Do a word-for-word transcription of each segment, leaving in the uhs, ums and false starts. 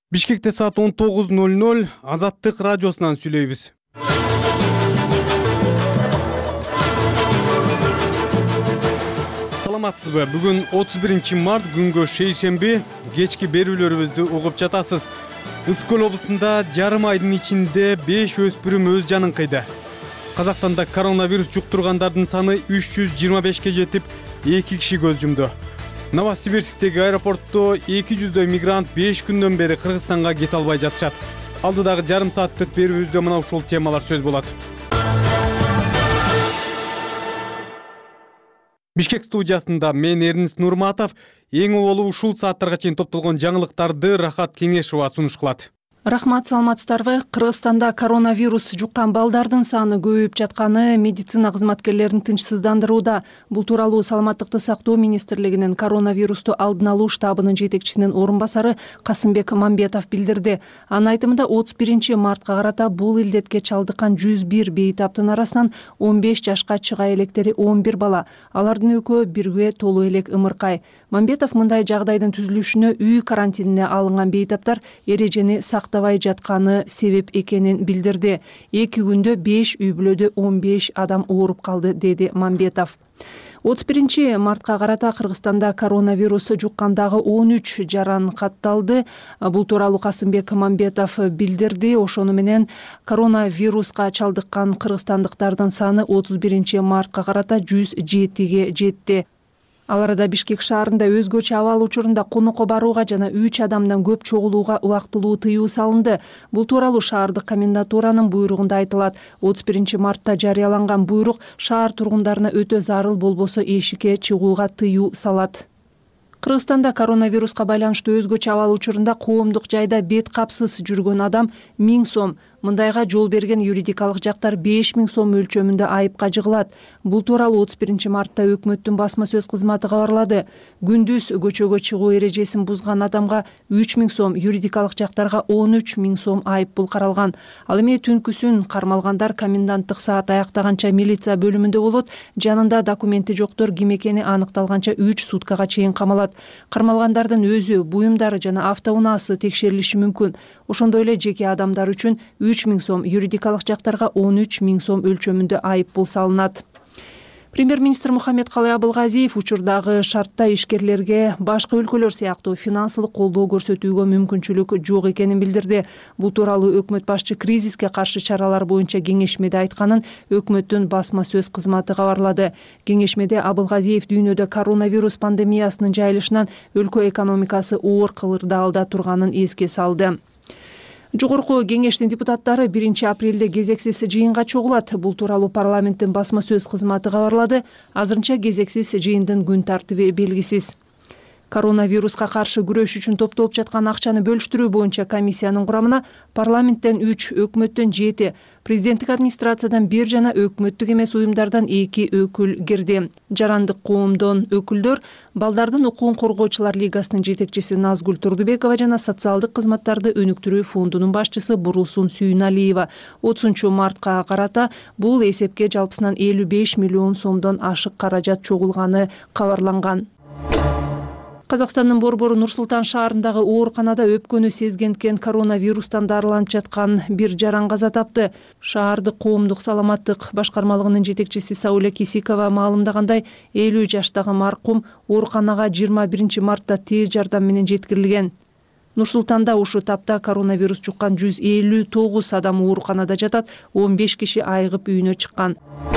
Бишкекте саат он тогуз ноль ноль Азаттык радиосунан сүйлөйбүз. Саламатсызбы? Бүгүн отуз биринчи март күнгө шейшемби. Кечки берүүлөрүбүздү угуп жатасыз. Ысык Көл облусунда жарым айдын ичинде беш өспүрүм өз жанын кыйды. Казакстанда коронавирус жуктургандардын саны үч жүз жыйырма бешке жетип, эки киши көз жумду. Новосибирсктеги аэропортто эки жүздөй мигрант беш күндөн бери Кыргызстанга кете албай жатышат. Алдыдагы жарым сааттык берүүбүздө мына ушул темалар сөз болот. Бишкек студиясында мен Эрнист Нурматов. Эң олу ушул сааттарга чейин топтолгон жаңылыктарды Рахат Кеңешова сунуш кылат. Рахмат, саламатсыздарбы? Кыргызстанда коронавирус жуккан балдардын саны көбөйүп жатканы медицина кызматкерлерин тынчсыздандырууда. Бул тууралуу Саламаттыкты сактоо министрлигинин коронавирусту алдын алуу штабынын жетекчисинин орун басары Касымбек Мамбетов билдирди. Анын айтымында отуз биринчи мартка карата бул илдетке чалдыккан жүз бир бейтаптын арасынан он беш жашка чыга электери он бир бала. Алардын экөө бирге толуу элек ымыркай. Мамбетов мындай жагдайдын түзүлүшүнө үй карантинине алынган бейтаптар эрежени сактабай жатканы себеп экенин билдирди. Эки күндө беш үй бүлөдө он беш адам ооруп калды, деди Мамбетов. отуз биринчи мартка карата Кыргызстанда коронавирус жуккандагы он үч жаран катталды. Бул тууралуу Касымбек Мамбетов билдирди. Ошону менен коронавируска чалдыккан кыргызстандыктардын саны отуз биринчи мартка карата жүз жетиге жетти. Ал арада Бишкек шаарында өзгөчө абал учурунда конокко барууга жана үч адамдан көп чогулууга убактылуу тыюу салынды. Бул тууралуу шаардык комендатуранын буйругунда айтылат. отуз биринчи мартта жарыяланган буйрук шаар тургундарына өтө зарыл болбосо эшикке чыгууга тыюу салат. Кыргызстанда коронавируска байланыштуу өзгөчө абал учурунда коомдук жайда бет капсыз жүргөн адам миң сом, мындайга жол берген юридикалык жактар беш миң сом өлчөмүндө айыпка жыгылат. Бул тууралуу отуз биринчи мартта өкмөттүн басма сөз кызматы кабарлады. Күндүз көчөгө чыгуу эрежесин бузган адамга үч миң сом, юридикалык жактарга он үч миң сом айып бул каралган. Ал эми түнкүсүн кармалгандар коменданттык саат аяктаганча милиция бөлүмүндө болот, жанында документи жоктор ким экени аныкталганча үч суткага чейин камалат. Кармалгандардын өзү, буюмдары жана автоунаасы текшерилиши мүмкүн. Ошондой эле жеке адамдар үчүн үч миң сом, юридикалык жактарга он үч миң сом өлчөмүндө айып бул салынат. Премьер-министр Мухаммедкалый Абылгазиев учурдагы шартта ишкерлерге башка өлкөлөр сыяктуу финансылык колдоо көрсөтүүгө мүмкүнчүлүк жок экенин билдирди. Бул тууралуу өкмөт башчы кризиске каршы чаралар боюнча кеңешмеде айтканын өкмөттүн басма сөз кызматы кабарлады. Кеңешмеде Абылгазиев дүйнөдө коронавирус пандемиясынын жайылышынан өлкө экономикасы оор кылырдаалда турганын эске салды. Жогорку кеңештин депутаттары биринчи апрелде кезексиз жыйынга чогулат. Бул тууралуу парламенттин басма сөз кызматы кабарлады. Азырынча кезексиз жыйындын күн тартиби белгисиз. Коронавируска каршы күрөш үчүн топтолуп жаткан акчаны бөлүштүрүү боюнча комиссиянын курамына парламенттен үч, өкмөттөн жети, президенттик администрациядан бир жана өкмөттүк эмес уюмдардан эки өкүл кирди. Жарандык коомдон өкүлдөр Балдардын укугун коргоочулар лигасынын жетекчиси Назгүл Турдубекова жана социалдык кызматтарды өнүктүрүү фондунун башчысы Бурусун Сүйүналиева отузунчу мартка карата бул эсепке жалпысынан элүү беш миллион сомдон ашык каражат чогулганы кабарланган. Казакстандын борбору Нур-Султан шаарындагы ооруканада өпкөнү сезгенткен коронавирустан дарыланып жаткан бир жаран каза тапты. Шаардык коомдук саламаттык башкармалыгынын жетекчиси Сауле Кисикова маалымдагандай, элүү жаштагы маркум ооруканага жыйырма биринчи мартта тез жардам менен жеткирилген. Нур-Султанда ушул тапта коронавирус жуккан жүз элүү тогуз адам ооруканада жатат, он беш киши айыгып үйүнө чыккан.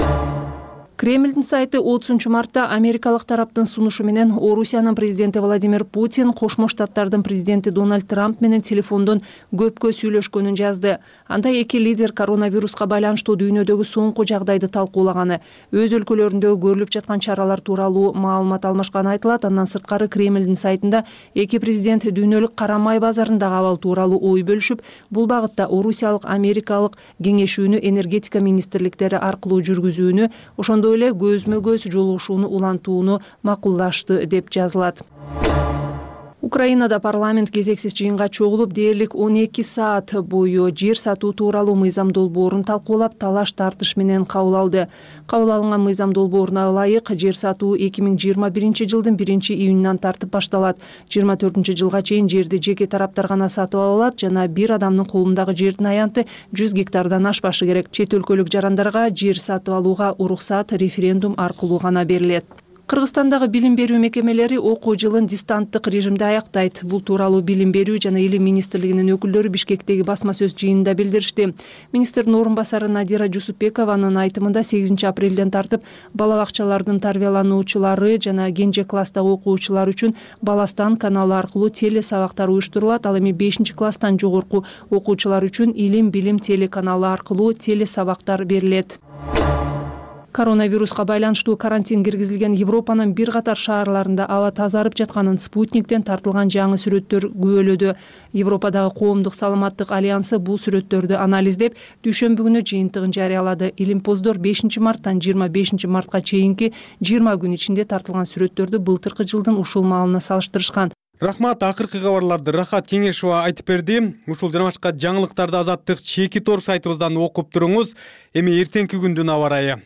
Кремльдин сайты отузунчу мартта америкалык тараптын сунушу менен Орусиянын президенти Владимир Путин Кошмо Штаттардын президенти Дональд Трамп менен телефондон көпкө сүйлөшкөнүн жазды. Анда эки лидер коронавируска байланыштуу дүйнөдөгү соңку жагдайды талкуулаганы, өз өлкөлөрүндө көрүлүп жаткан чаралар тууралуу маалымат алмашканы айтылат. Андан сырткары Кремльдин сайтында эки президент дүйнөлүк кара май базарындагы абал тууралуу ой бөлүшүп, бул багытта Орусиялык, Америкалык кеңешүүнү энергетика министрликтери аркылуу жүргүзүүнү, ошондой эле көзмө көз жолугушууну улантууну макуллашты деп жазылат. Украинада парламент кезексиз жыйынга чогулуп, дээрлик он эки саат бою жер сатуу тууралуу мыйзам долбоорун талкуулап, талаш тартыш менен кабыл алды. Кабыл алынган мыйзам долбооруна ылайык жер сатуу эки миң жыйырма биринчи жылдын биринчи июнунан тартып башталат. жыйырма төртүнчү жылга чейин жерди жеке тараптар гана сатып ала алат жана бир адамдын колундагы жердин аянты жүз гектардан ашпашы керек. Чет өлкөлүк жарандарга жер сатып алууга уруксат референдум аркылуу гана берилет. Кыргызстандагы билим берүү мекемелери окуу жылын дистанттык режимде аяктайт. Бул тууралуу Билим берүү жана Илим министрлигинин өкүлдөрү Бишкектеги басма сөз жыйынында билдиришти. Министрдин орун басары Надира Жусупбекованын айтымында сегизинчи апрелден тартып бала бакчалардын тарбиялануучулары жана кенже класстагы окуучулар үчүн Баластан каналы аркылуу теле сабактар уюштурулат. Ал эми бешинчи класстан жогорку окуучулар үчүн Илим билим телеканалы аркылуу теле сабактар берилет. Коронавируска байланыштуу карантин киргизилген Европанын бир катар шаарларында аба тазарып жатканын спутниктен тартылган жаңы сүрөттөр күбөлөдү. Европадагы коомдук саламаттык альянсы бул сүрөттөрдү анализдеп, дүйшөмбү күнү жыйынтыгын жарыялады. Илимпоздор бешинчи марттан жыйырма бешинчи мартка чейинки жыйырма күн ичинде тартылган сүрөттөрдү былтыркы жылдын ушул маалына салыштырышкан. Рахмат, акыркы кабарларды Рахат Кеңешова айтып берди. Ушул жана башка жаңылыктарды Азаттык чеки торг сайтыбыздан окуп туруңуз. Эми эртеңки күндүн аба ырайы.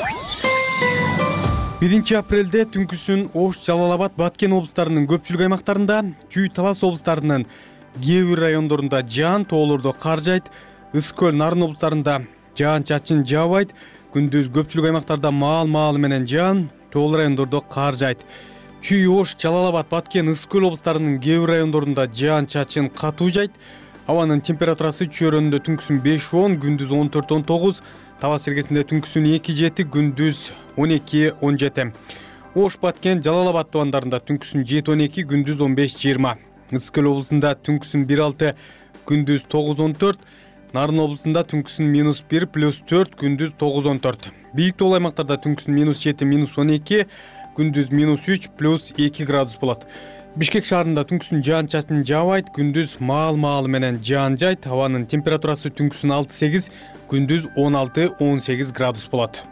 биринчи апрелде түнкүсүн Ош, Жалал Абад, Баткен облустарынын көпчүлүк аймактарында, Чүй, Талас облустарынын кээ бир райондорунда жаан, тоолордо кар жайт. Ысык көл, Нарын облустарында жаан-чачын жаабайт. Күндүз көпчүлүк аймактарда маал-маалы менен жаан, тоол райондордо кар жайт. Чүй, Ош, Жалал Абад, Баткен, Ысык көл облустарынын кээ бир райондорунда жаан-чачын катуу жайт. Абанын температурасы чөйрөндө түнкүсүн беш он, күндүз он төрт он тогуз, Талас жергесинде түнкүсүн эки жети, күндүз он эки он жети. Ош, Баткен, Жалал Абад тубандарында түнкүсүн жети он эки, күндүз он беш жыйырма. Ысык көл облусунда түнкүсүн бир алты, күндүз тогуз он төрт. Нарын облусунда түнкүсүн минус бир, плюс төрт, күндүз тогуз он төрт. Бийик тоол аймактарда түнкүсүн минус жети, минус он эки, күндүз минус үч, плюс эки градус болот. Бишкек шаарында түнкүсүн жаан-чачын жаабайт, күндүз маал-маалы менен жаан жайт. Абанын температурасы түнкүсүн алты сегиз, күндүз он алты он сегиз градус болот.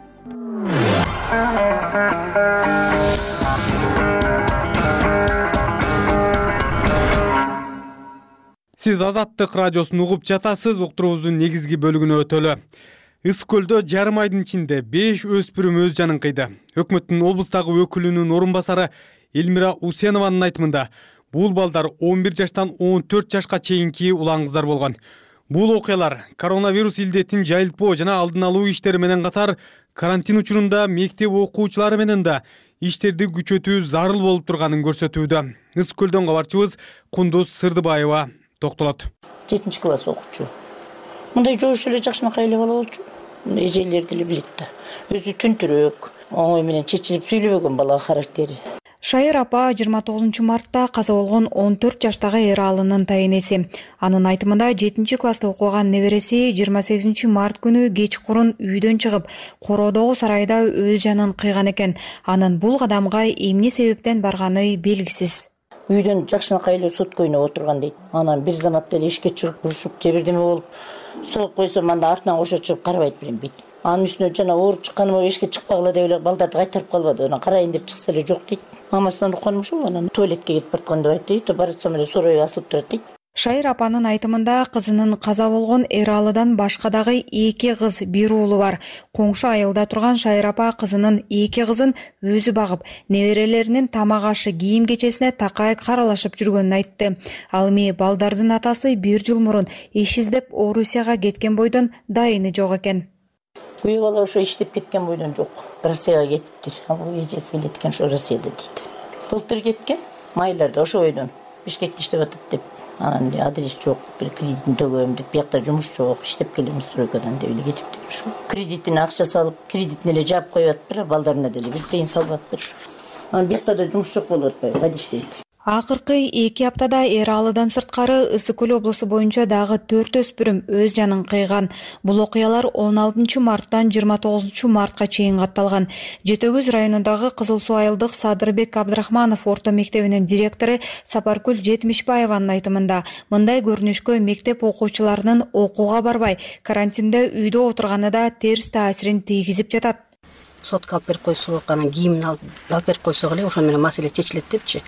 Сиз Азаттык радиосун угуп жатасыз. Уктуруубуздун негизги бөлүгүнө өтөлү. Ысык көлдө жарым айдын ичинде беш өспүрүм өз жанын кыйды. Өкмөттүн облустагы өкүлүнүн орун басары Элмира Усенованын айтымында бул балдар он бир жаштан он төрт жашка чейинки улан кыздар болгон. Бул окуялар коронавирус илдетин жайылтпоо жана алдын алуу иштери менен катар карантин учурунда мектеп окуучулары менен да иштерди күчөтүү зарыл болуп турганын көрсөтүүдө. Ысык көлдөн кабарчыбыз Кундуз Сырдыбаева токтолот. жетинчи класс окуучу. Мындай жош эле жакшынакай эле бала болчу. Эжелерди эле билет да. Өзү түнтүрөөк, оңой менен чечилип сүйлөбөгөн бала характери. Шайыр апа жыйырма тогузунчу мартта каза болгон он төрт жаштагы Эралынын тайенеси. Анын айтымында жетинчи класста окуган небереси жыйырма сегизинчи март күнү кечкурун үйдөн чыгып, Короодогу сарайда өз жанын кыйган экен. Анын бул кадамга эмне себептен барганы белгисиз. Үйдөн жакшынакай эле сутка ойноп отурган дейт. Анан бир заматта эле ишке чыгып урушуп, же бирдеме болуп, соғып койсом анда артынан кошо чыгып карабайт биленбейт. Анын үстүнө жана ооруп чыкканыма эшикке чыкпагыла деп эле балдарды кайтарып калбады. Анан карайын деп чыкса эле жок дейт. Мамасынан укканым ушул, анан туалетке кетип бараткан деп айтты дейт. Баратсам эле сорой асылып турат дейт. Шайыр апанын айтымында кызынын каза болгон Эралыдан башка дагы эки кыз, бир уулу бар. Коңшу айылда турган Шайыр апа кызынын эки кызын өзү багып, неберелеринин тамак ашы, кийим кечесине такай каралашып жүргөнүн айтты. Ал эми балдардын атасы бир жыл мурун иш издеп Орусияга кеткен бойдон дайыны жок экен. Күйөө бала ошо иштеп кеткен бойдон жок. Россияга кетиптир. Ал эжеси билет экен ошо Россияда дейт. Былтыр кеткен, майларда ошо бойдон Бишкекте иштеп атат деп. Анан эле адрес жок, бир кредитин төгөм деп, биякта жумуш жок, иштеп келем стройкадан деп эле кетиптир ошо. Кредитине акча салып, кредитин эле жаап коюп атыптыр, балдарына деле бир тыйын салбаптыр ошо. Анан биякта да жумуш жок болуп атпайбы, кайда иштейт. Акыркы эки аптада Эралыдан сырткары Ысык көл облусу боюнча дагы төрт өспүрүм өз жанын кыйган. Бул окуялар он алтынчы марттан жыйырма тогузунчу мартка чейин катталган. Жетөгүз районундагы Кызыл Суу айылдык Садырбек Абдрахманов орто мектебинин директору Сапаркүл Жетимишбаеванын айтымында мындай көрүнүшкө мектеп окуучуларынын окууга барбай, карантинде үйдө отурганы да терс таасирин тийгизип жатат. Сотка алып берип койсок, анан кийимин алып берип койсок эле ошо менен маселе чечилет депчи.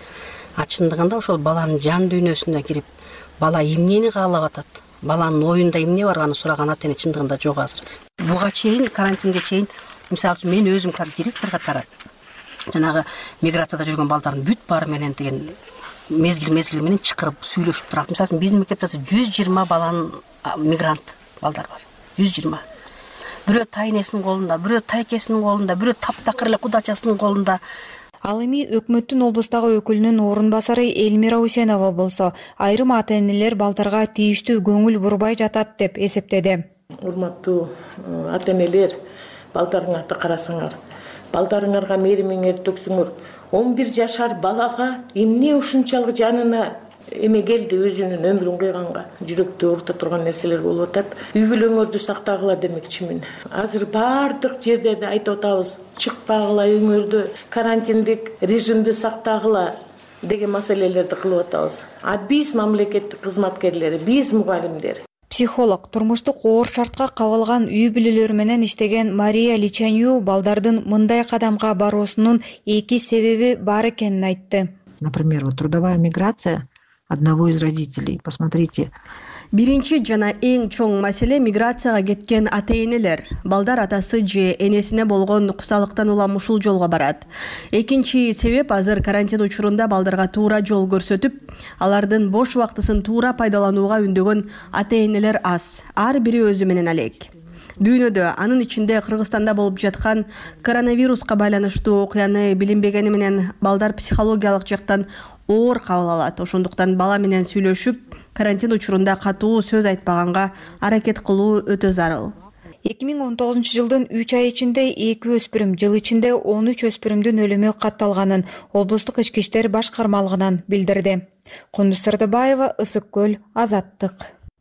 А чындыгында ошол баланын жан дүйнөсүнө кирип, бала эмнени каалап атат, баланын оюнда эмне бар аны сураган ата эне чындыгында жок азыр. Буга чейин, карантинге чейин, мисалы үчүн мен өзүм директор катары жанагы миграцияда жүргөн балдардын бүт баары менен деген мезгил мезгил менен чакырып сүйлөшүп турат. Мисалы үчүн биздин мектепте жүз жыйырма баланын мигрант балдар бар. жүз жыйырма. Бирөө тайнесинин колунда, бирөө тайкесинин колунда, бирөө таптакыр эле кудачасынын колунда. Ал эми өкмөттүн облустагы өкүлүнүн орун басары Элмира Усенова болсо, айрым ата энелер балдарга тийиштүү көңүл бурбай жатат деп эсептеди. Урматтуу ата энелер, балдарыңарды карасаңар, балдарыңарга мээримиңерди төксөңөр, он бир жашар балага эмне ушунчалык жанына эме келди, өзүнүн өмүрүн кыйганга, жүрөктү оорута турган нерселер болуп атат. Үй бүлөңөрдү сактагыла демекчимин. Азыр баардык жерде айтып атабыз, чыкпагыла үйүңөрдө, карантиндик режимди сактагыла деген маселелерди кылып атабыз. А биз мамлекеттик кызматкерлери, биз мугалимдер. Психолог турмуштук оор шартка кабылган үй бүлөлөр менен иштеген Мария Личанью балдардын мындай кадамга баруусунун эки себеби бар экенин айтты. Например, вот трудовая миграция одного из родителей. Посмотрите. Биринчи жана эң чоң маселе миграцияга кеткен ата-энелер. Балдар атасы же энесине болгон кусалыктан улам ушул жолго барат. Экинчи себеп азыр карантин учурунда балдарга туура жол көрсөтүп, алардын бош убактысын туура пайдаланууга үндөгөн ата-энелер аз. Ар бири өзү менен алек. Дүйнөдө, анын ичинде Кыргызстанда болуп жаткан коронавируска байланыштуу окуяны билинбегени менен балдар психологиялык жактан оор кабыл алат. Ошондуктан бала менен сүйлөшүп, карантин учурунда катуу сөз айтпаганга аракет кылуу өтө зарыл. эки миң он тогузунчу жылдын үч ай ичинде эки өспүрүм, жыл ичинде он үч өспүрүмдүн өлүмү катталганын облустук ички иштер башкармалыгынан билдирди. Кундуз Сырдыбаева, Ысык көл, Азаттык.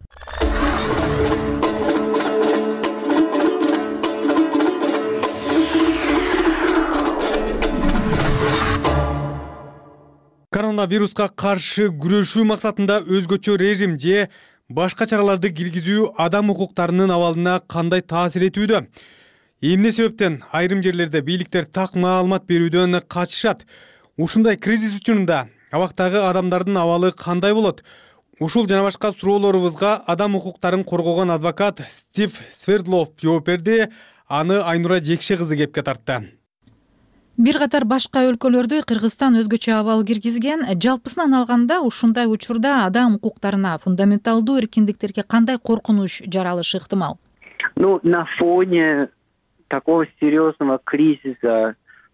Коронавируска каршы күрөшүү максатында өзгөчө режим же башка чараларды киргизүү адам укуктарынын абалына кандай таасир этүүдө? Эмне себептен айрым жерлерде бийликтер так маалымат берүүдөн качышат? Ушундай кризис учурунда абактагы адамдардын абалы кандай болот? Ушул жана башка суроолорубузга адам укуктарын коргогон адвокат Стив Свердлов жооп берди. Аны Айнура Жекше кызы кепке тартты. Бир катар башка өлкөлөрдө Кыргызстан өзгөчө абал киргизген. Жалпысынан алганда ушундай учурда адам укуктарына, фундаменталдуу эркиндиктерге кандай коркунуч жаралышы ыктымал? Ну, на фоне такого серьезного кризиса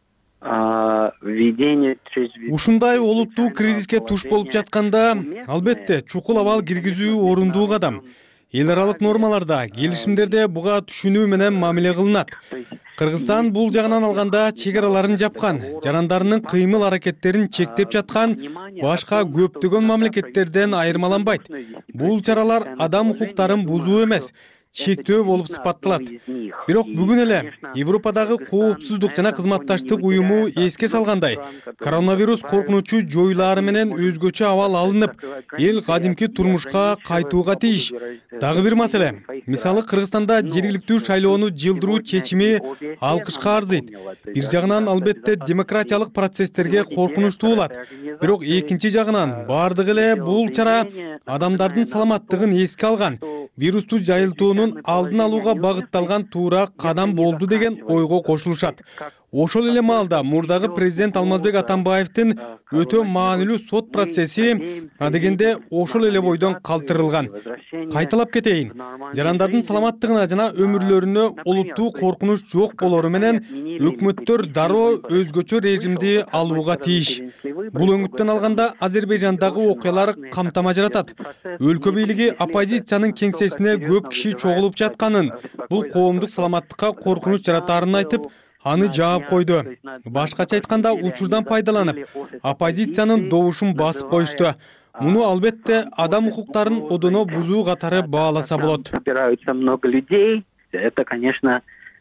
введение ушундай олуттуу кризиске туш болуп жатканда, албетте, чукул абал киргизүү орундуу кадам. Эл аралык нормаларда, келишимдерде буга түшүнүү менен мамиле кылынат. Кыргызстан бул жагынан алганда чек араларын жапкан, жарандарынын кыймыл аракеттерин чектеп жаткан башка көптөгөн мамлекеттерден айырмаланбайт. Бул чаралар адам укуктарын бузуу эмес, чектөө болуп сыпатталат. Бирок бүгүн эле Европадагы коопсуздук жана кызматташтык уюму эске салгандай, коронавирус коркунучу жоюлары менен өзгөчө абал алынып, эл кадимки турмушка кайтууга тийиш. Дагы бир маселе, мисалы Кыргызстанда жергиликтүү шайлоону жылдыруу чечими алкышка арзыйт. Бир жагынан албетте демократиялык процесстерге коркунучтуу болот. Бирок экинчи жагынан бардыгы эле бул чара адамдардын саламаттыгын эске алган, вирусту жайылтуунун алдын алууга багытталган туура кадам болду деген ойго кошулушат. Ошол эле маалда мурдагы президент Алмазбек Атамбаевдин өтө маанилүү сот процесси адегенде ошол эле бойдон калтырылган. Кайталап кетейин, жарандардын саламаттыгына жана өмүрлөрүнө олуттуу коркунуч жок болору менен өкмөттөр дароо өзгөчө режимди алууга тийиш. Бул өңүттөн алганда Азербайжандагы окуялар камтама жаратат. Өлкө бийлиги оппозициянын кеңсесине көп киши чогулуп жатканын, бул коомдук саламаттыкка коркунуч жаратаарын айтып, аны жаап койду. Башкача айтканда, учурдан пайдаланып, оппозициянын добушун басып коюшту. Муну албетте адам укуктарын одоно бузуу катары бааласа болот. Много людей. Это, конечно,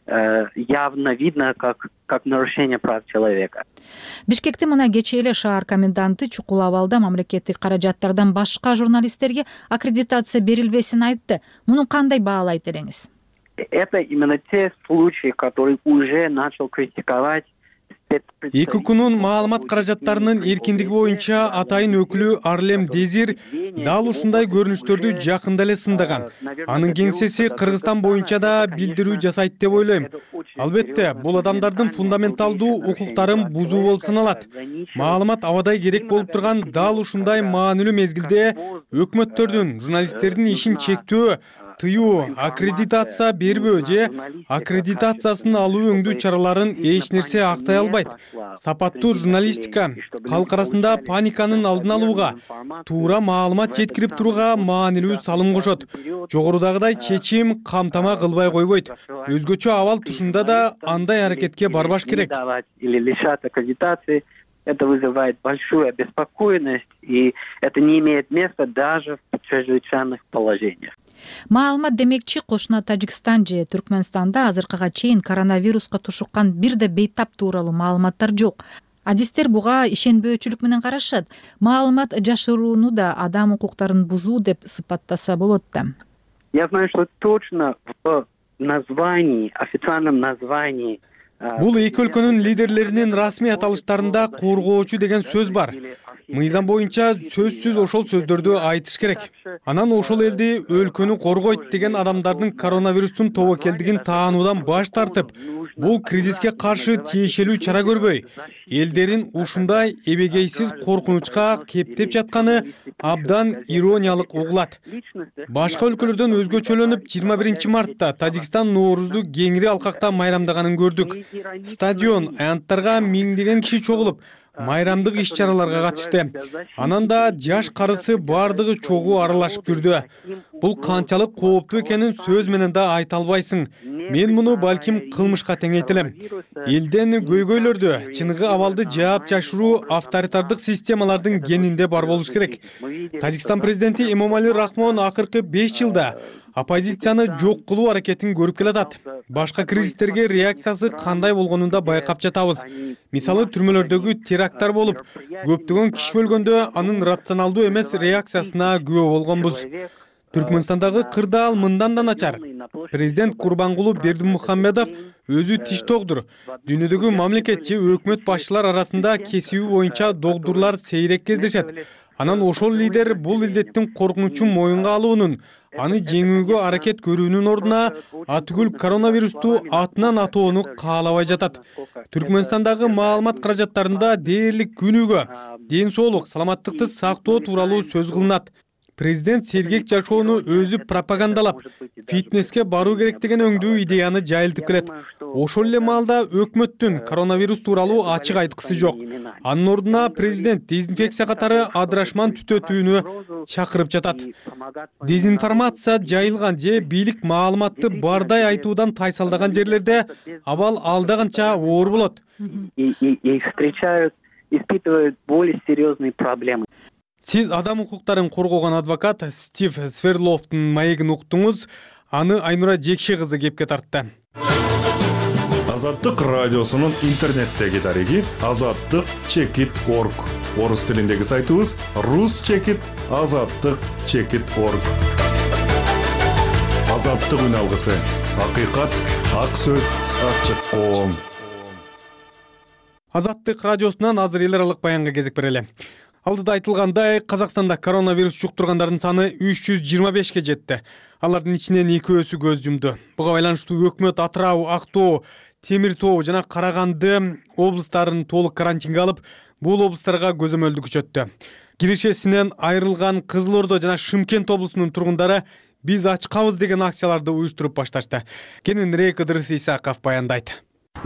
явно видно как как нарушение прав человека. Бишкекте мына кечээ эле шаар коменданты чукул абалда мамлекеттик каражаттардан башка журналисттерге аккредитация берилбесин айтты. Муну кандай баалайт элеңиз? Это именно те случаи, которые уже начал критиковать эки күнүн маалымат каражаттарынын эркиндиги боюнча атайын өкүлү Арлем Дезир дал ушундай көрүнүштөрдү жакында эле сындаган. Анын кеңсеси Кыргызстан боюнча да билдирүү жасайт деп ойлойм. Албетте, бул адамдардын фундаменталдуу укуктарын бузуу болуп саналат. Маалымат абадай керек болуп турган дал ушундай маанилүү мезгилде өкмөттөрдүн журналисттердин ишин чектөө, тыюу, аккредитация бербөө же аккредитациясын алуу өңдүү чараларын эч нерсе актай албайт. Сапаттуу журналистика калк арасында паниканын алдын алууга, туура маалымат жеткирип турууга маанилүү салым кошот. Жогорудагыдай чечим камтама кылбай койбойт. Өзгөчө абал тушунда да андай аракетке барбаш керек. Это вызывает большую обеспокоенность, и это не имеет места даже в чрезвычайных положениях. Маалымат демекчи кошуна Тажикстан же Түркмөнстанда азыркыга чейин коронавируска тушуккан бир да бейтап тууралуу маалыматтар жок. Адистер буга ишенбөөчүлүк менен карашат. Маалымат жашырууну да адам укуктарын бузуу деп сыпаттаса болот да. Я знаю, что точно в названии, официальном названии бул эки өлкөнүн лидерлеринин расмий аталыштарында коргоочу деген сөз бар. Мыйзам боюнча сөзсүз ошол сөздөрдү айтыш керек. Анан ошол элди өлкөнү коргойт деген адамдардын коронавирустун тобокелдигин таануудан баш тартып, бул кризиске каршы тиешелүү чара көрбөй, элдерин ушундай эбегейсиз коркунучка кептеп жатканы абдан ирониялык угулат. Башка өлкөлөрдөн өзгөчөлөнүп жыйырма биринчи мартта Тажикстан Ноорузду кеңири алкакта майрамдаганын көрдүк. Стадион, аянттарга миңдеген киши чогулуп, майрамдык иш-чараларга катышты. Анан да жаш карысы бардыгы чогуу аралашып жүрдү. Бул канчалык кооптуу экенин сөз менен да айта албайсың. Мен муну балким кылмышка теңейтелем. Элден көйгөйлөрдү, чыныгы абалды жаап жашыруу авторитардык системалардын генинде бар болуш керек. Тажикстан президенти Эмомали Рахмон акыркы беш жылда оппозицияны жок кылуу аракетин көрүп келатат. Башка кризистерге реакциясы кандай болгонун да байкап жатабыз. Мисалы, түрмөлөрдөгү теракттар болуп, көптөгөн киши өлгөндө анын рационалдуу эмес реакциясына күбө болгонбуз. Түркмөнстандагы кырдаал мындан да начар. Президент Курбангулу Бердимухамедов өзү тиш догдур. Дүйнөдөгү мамлекет же өкмөт башчылар арасында кесиби боюнча догдурлар сейрек кездешет. Анан ошол лидер бул илдеттин коркунучун моюнга алуунун, аны жеңүүгө аракет көрүүнүн ордуна атүгүл коронавирусту атынан атоону каалабай жатат. Түркмөнстандагы маалымат каражаттарында дээрлик күнүгө ден соолук, саламаттыкты сактоо тууралуу сөз кылынат. Президент сергек жашоону өзү пропагандалап, фитнеске баруу керек деген өңдүү идеяны жайылтып келет. Ошол эле маалда өкмөттүн коронавирус тууралуу ачык айткысы жок. Анын ордуна президент дезинфекция катары адырашман түтөтүүнү чакырып жатат. Дезинформация жайылган же бийлик маалыматты бардай айтуудан тайсалдаган жерлерде абал алдаганча оор болот. И встречают, испытывают более серьезные проблемы. Сиз адам укуктарын коргогон адвокат Стив Сверловдун маегин уктуңуз. Аны Айнура Жекше кызы кепке тартты. Азаттык радиосунун интернеттеги дареги азаттык чекит точка орг. Орус тилиндеги сайтыбыз рус чекит азаттык чекит точка орг. Азаттык үн алгысы. Акыйкат, ак сөз, ачык коом. Азаттык радиосунан азыр эл аралык баянга кезек берели. Алдыда айтылгандай, Казакстанда коронавирус жуктургандардын саны үч жүз жыйырма бешке жетти. Алардын ичинен экөөсү көз жумду. Буга байланыштуу өкмөт Атырау, Актоо, Темир Тоо жана Караганды облустарын толук карантинге алып, бул облустарга көзөмөлдү күчөттү. Киришесинен айрылган Кызыл Ордо жана Шымкент облусунун тургундары биз ачкабыз деген акцияларды уюштуруп башташты. Кененирээк Ыдырыс Исаков баяндайт.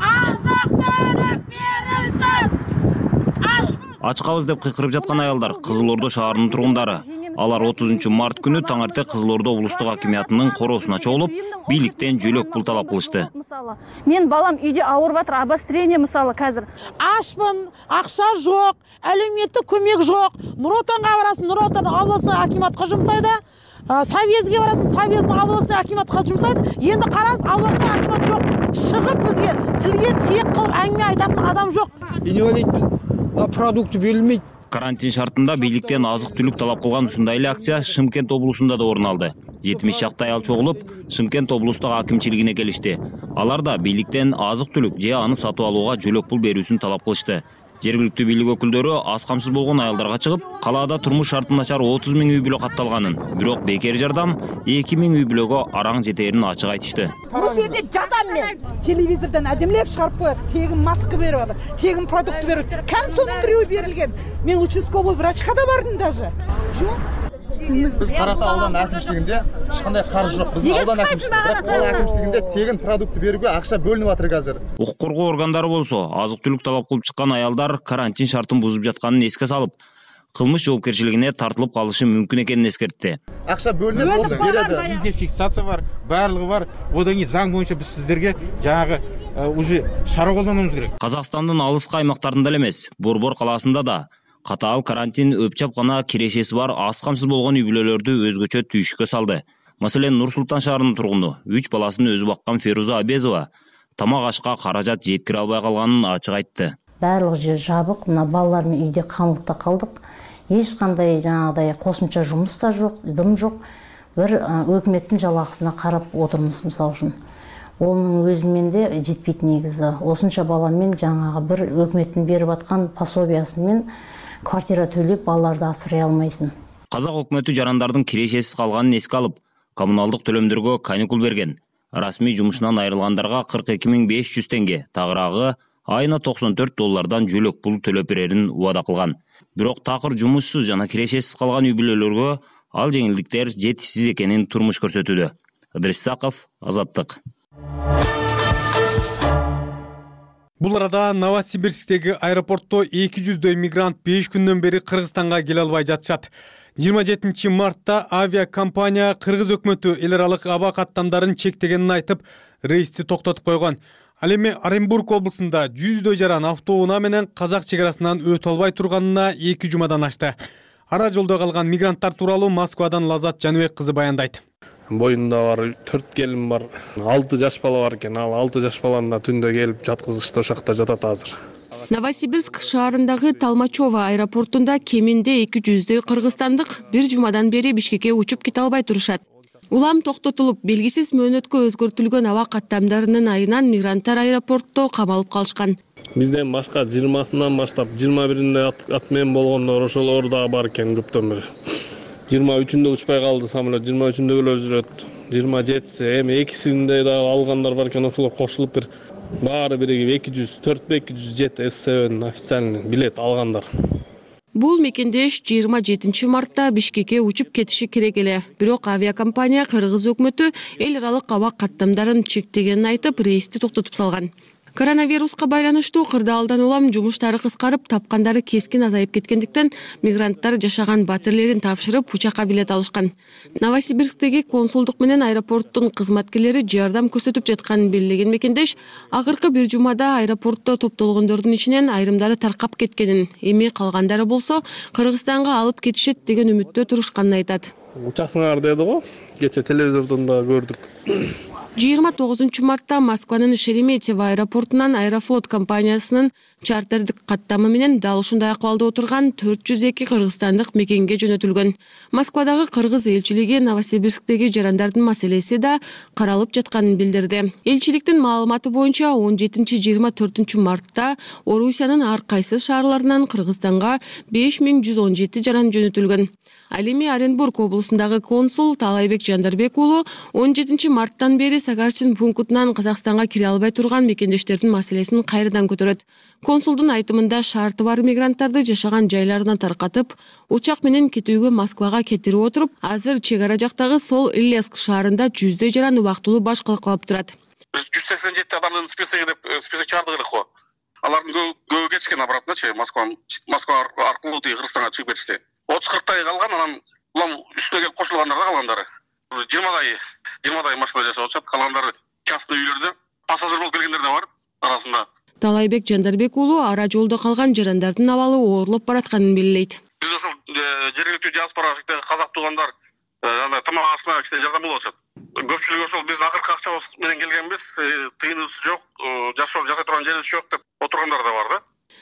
Ачкабыз деп кыйкырып жаткан аялдар Кызыл Ордо шаарынын тургундары. Алар отузунчу март күнү таң эрте Кызыл Ордо облустук акимиятынын короосуна чогулуп, бийликтен жөлөк пул талап кылышты. Мен балам үйдө ауырып атыр, обострение мисалы казыр. Ашпын, акча жок, алиметтик көмөк жок. Нур Отонго барасың, Нур Отон областын акиматка жумсайды. Советке барасың, Советтин областын акиматка жумсайды. Енді караңыз, областын акимат жок. Чыгып бизге тилге тиек кылып әңгиме айтатын адам жок. Инвалид продукт берилмейт. Карантин шартында бийликтен азык түлүк талап кылган ушундай эле акция Шымкент облусунда да орун алды. жетимиш чакты аял чогулуп, Шымкент облустук акимчилигине келишти. Алар да бийликтен азык-түлүк же аны сатып алууга жөлөк пул берүүсүн талап кылышты. Жергиликтүү бийлик өкүлдөрү аз камсыз болгон аялдарга чыгып, калаада турмуш шарты начар отуз миң үй бүлө катталганын, бирок бекер жардам эки миң үй бүлөгө араң жетээрин ачык айтышты. Бул жерде жатам мен. Телевизордон адемлеп чыгарып коет, тегин маска берип атат, тегин продукт берип. Кан сонун бирөө берилген. Мен участковый врачка да бардым даже. Жок. Biz Qarata аудан әкімшілігінде ешқандай қаржы жоқ. Біздің аудан әкімшілігінде, қала әкімшілігінде тегін продукт беруге ақша бөлініп жатыр қазір. Құқық қорғау органдары болсо, азык-түлүк талап кылып чыккан аялдар карантин шартын бузуп жатканын эске салып, кылмыш жоопкерчилигине тартылып калышы мүмкүн экенин эскертти. Акча бөлүнүп болсо береді. Видео фиксация бар, барлығы бар. Одан кейін заң боюнча биз сиздерге жаңағы уже шара колдонуубуз керек. Казакстандын алыскы аймактарында эле эмес, Борбор калаасында да катаал карантин өпчап гана кирешеси бар аз камсыз болгон үй бүлөлөрдү өзгөчө түйшүккө салды. Маселен, Нур Султан шаарынын тургуну, үч баласын өзү баккан Феруза Абезова тамак ашка каражат жеткире албай калганын ачык айтты. Барлык жер жабык, мына балалар менен үйдө камылыкта калдык. Эч кандай жанагыдай кошумча жумуш да жок, дым жок. Бир өкмөттүн жалакысына карап отурмуз мисалы үчүн. Onun өзүмен де жетпейт негизи. Осунча баламен жаңагы бир өкмөттүн берип аткан пособиясымен квартира төлөп балаларды асырай алмайсың. Казак өкмөтү жарандардын кирешесиз калганын эске алып, коммуналдык төлөмдөргө каникул берген. Расмий жумушунан айрылгандарга кырк эки миң беш жүз теңге, тагыраагы айына токсон төрт доллардан жөлөк пул төлөп берерин убада кылган. Бирок такыр жумушсуз жана кирешесиз калган үй бүлөлөргө ал жеңилдиктер жетишсиз экенин турмуш көрсөтүүдө. Ыдрис Саков, Азаттык. Бул арада Новосибирсктеги аэропортто эки жүздөй мигрант беш күндөн бери Кыргызстанга келе албай жатышат. жыйырма жетинчи мартта авиакомпания Кыргыз өкмөтү эл аралык аба каттамдарын чектегенин айтып, рейсти токтотуп койгон. Ал эми Оренбург облусунда жүздөй жаран автоунаа менен казак чек арасынан өтө албай турганына эки жумадан ашты. Ара жолдо калган мигранттар тууралуу Москвадан Лазат Жаныбек кызы баяндайт. Боюнда бар төрт келин бар, алты жаш бала бар экен. Ал алты жаш баланы түндө келип жаткызышты, ошакта жатат азыр. Новосибирск шаарындагы Талмачево аэропортунда кеминде эки жүздөй кыргызстандык бир жумадан бери Бишкекке учуп кете албай турушат. Улам токтотулуп, белгисиз мөөнөткө өзгөртүлгөн аба каттамдарынын айынан мигранттар аэропортто камалып калышкан. Бизден башка жыйырмасынан баштап жыйырма биринде ат менен болгондор ошолор да бар экен көптөн бери. жыйырма үчүндө учпай калды самолет, жыйырма үчүндөгүлөр жүрөт. жыйырма жетиси, эми экисинде да алгандар бар экен, ошолор кошулуп бир баары биригип эки жүз төрт эки жүз жети эс эс эбнин официальный билет алгандар. Бул мекендеш жыйырма жетинчи мартта Бишкекке учуп кетиши керек эле. Бирок авиакомпания Кыргыз өкмөтү эл аралык аба каттамдарын чектегенин айтып, рейсти токтотуп салган. Коронавируска байланыштуу кырдаалдан улам жумуштары кыскарып, тапкандары кескин азайып кеткендиктен мигранттар жашаган батирлерин тапшырып учакка билет алышкан. Новосибирсктеги консулдук менен аэропорттун кызматкерлери жардам көрсөтүп жатканын белгилеген мекендеш, акыркы бир жумада аэропортто топтолгондордун ичинен айрымдары таркап кеткенин, эми калгандары болсо Кыргызстанга алып кетишет деген үмүттө турушканын айтат. Учасыңар деди го, кече телевизордон да көрдүк. жыйырма тогузунчу мартта Москванын Шереметьево аэропортунан Аэрофлот компаниясынын чартердик каттамы менен дал ушундай акыбалда отурган төрт жүз эки кыргызстандык мекенге жөнөтүлгөн. Москвадагы Кыргыз элчилиги Новосибирсктеги жарандардын маселеси да каралып жатканын билдирди. Элчиликтин маалыматы боюнча он жетинчи жыйырма төртүнчү мартта Орусиянын ар кайсы шаарларынан Кыргызстанга беш миң жүз он жети жаран жөнөтүлгөн. Ал эми Оренбург облусундагы консул Талайбек Жандарбек уулу он жетинчи марттан бери Сагарчин пунктунан Казакстанга кире албай турган мекендештердин маселесин кайрадан көтөрөт. Консулдун айтымында шарты бар мигранттарды жашаган жайларына таркатып, учак менен кетүүгө Москвага кетирип отуруп, азыр чек ара жактагы Сол Иллеск шаарында жүздөй жаран убактылуу баш калкалап турат. жүз сексен жети адамдын списоги деп список чыгардык элек го. Алардын көбү кетишкен обратночы Москва Москва аркылуу Кыргызстанга чыгып кетишти. отуз кырктай калган, анан улам үстүнө келип кошулгандар да калгандары. жыйырмадай жыйырмадай машина жашап атышат, калгандары частный үйлөрдө, пассажир болуп келгендер да бар арасында. Талайбек Жандарбек уулу ара жолдо калган жарандардын абалы оорлоп баратканын белгилейт. Биз ошол жергиликтүү диаспора казак туугандар андай тамак ашына кичине жардам болуп атышат. Көпчүлүгү ошол биздин акыркы акчабыз менен келгенбиз, тыйыныбыз жок, жашоо жасай турган жерибиз жок деп отургандар да бар да.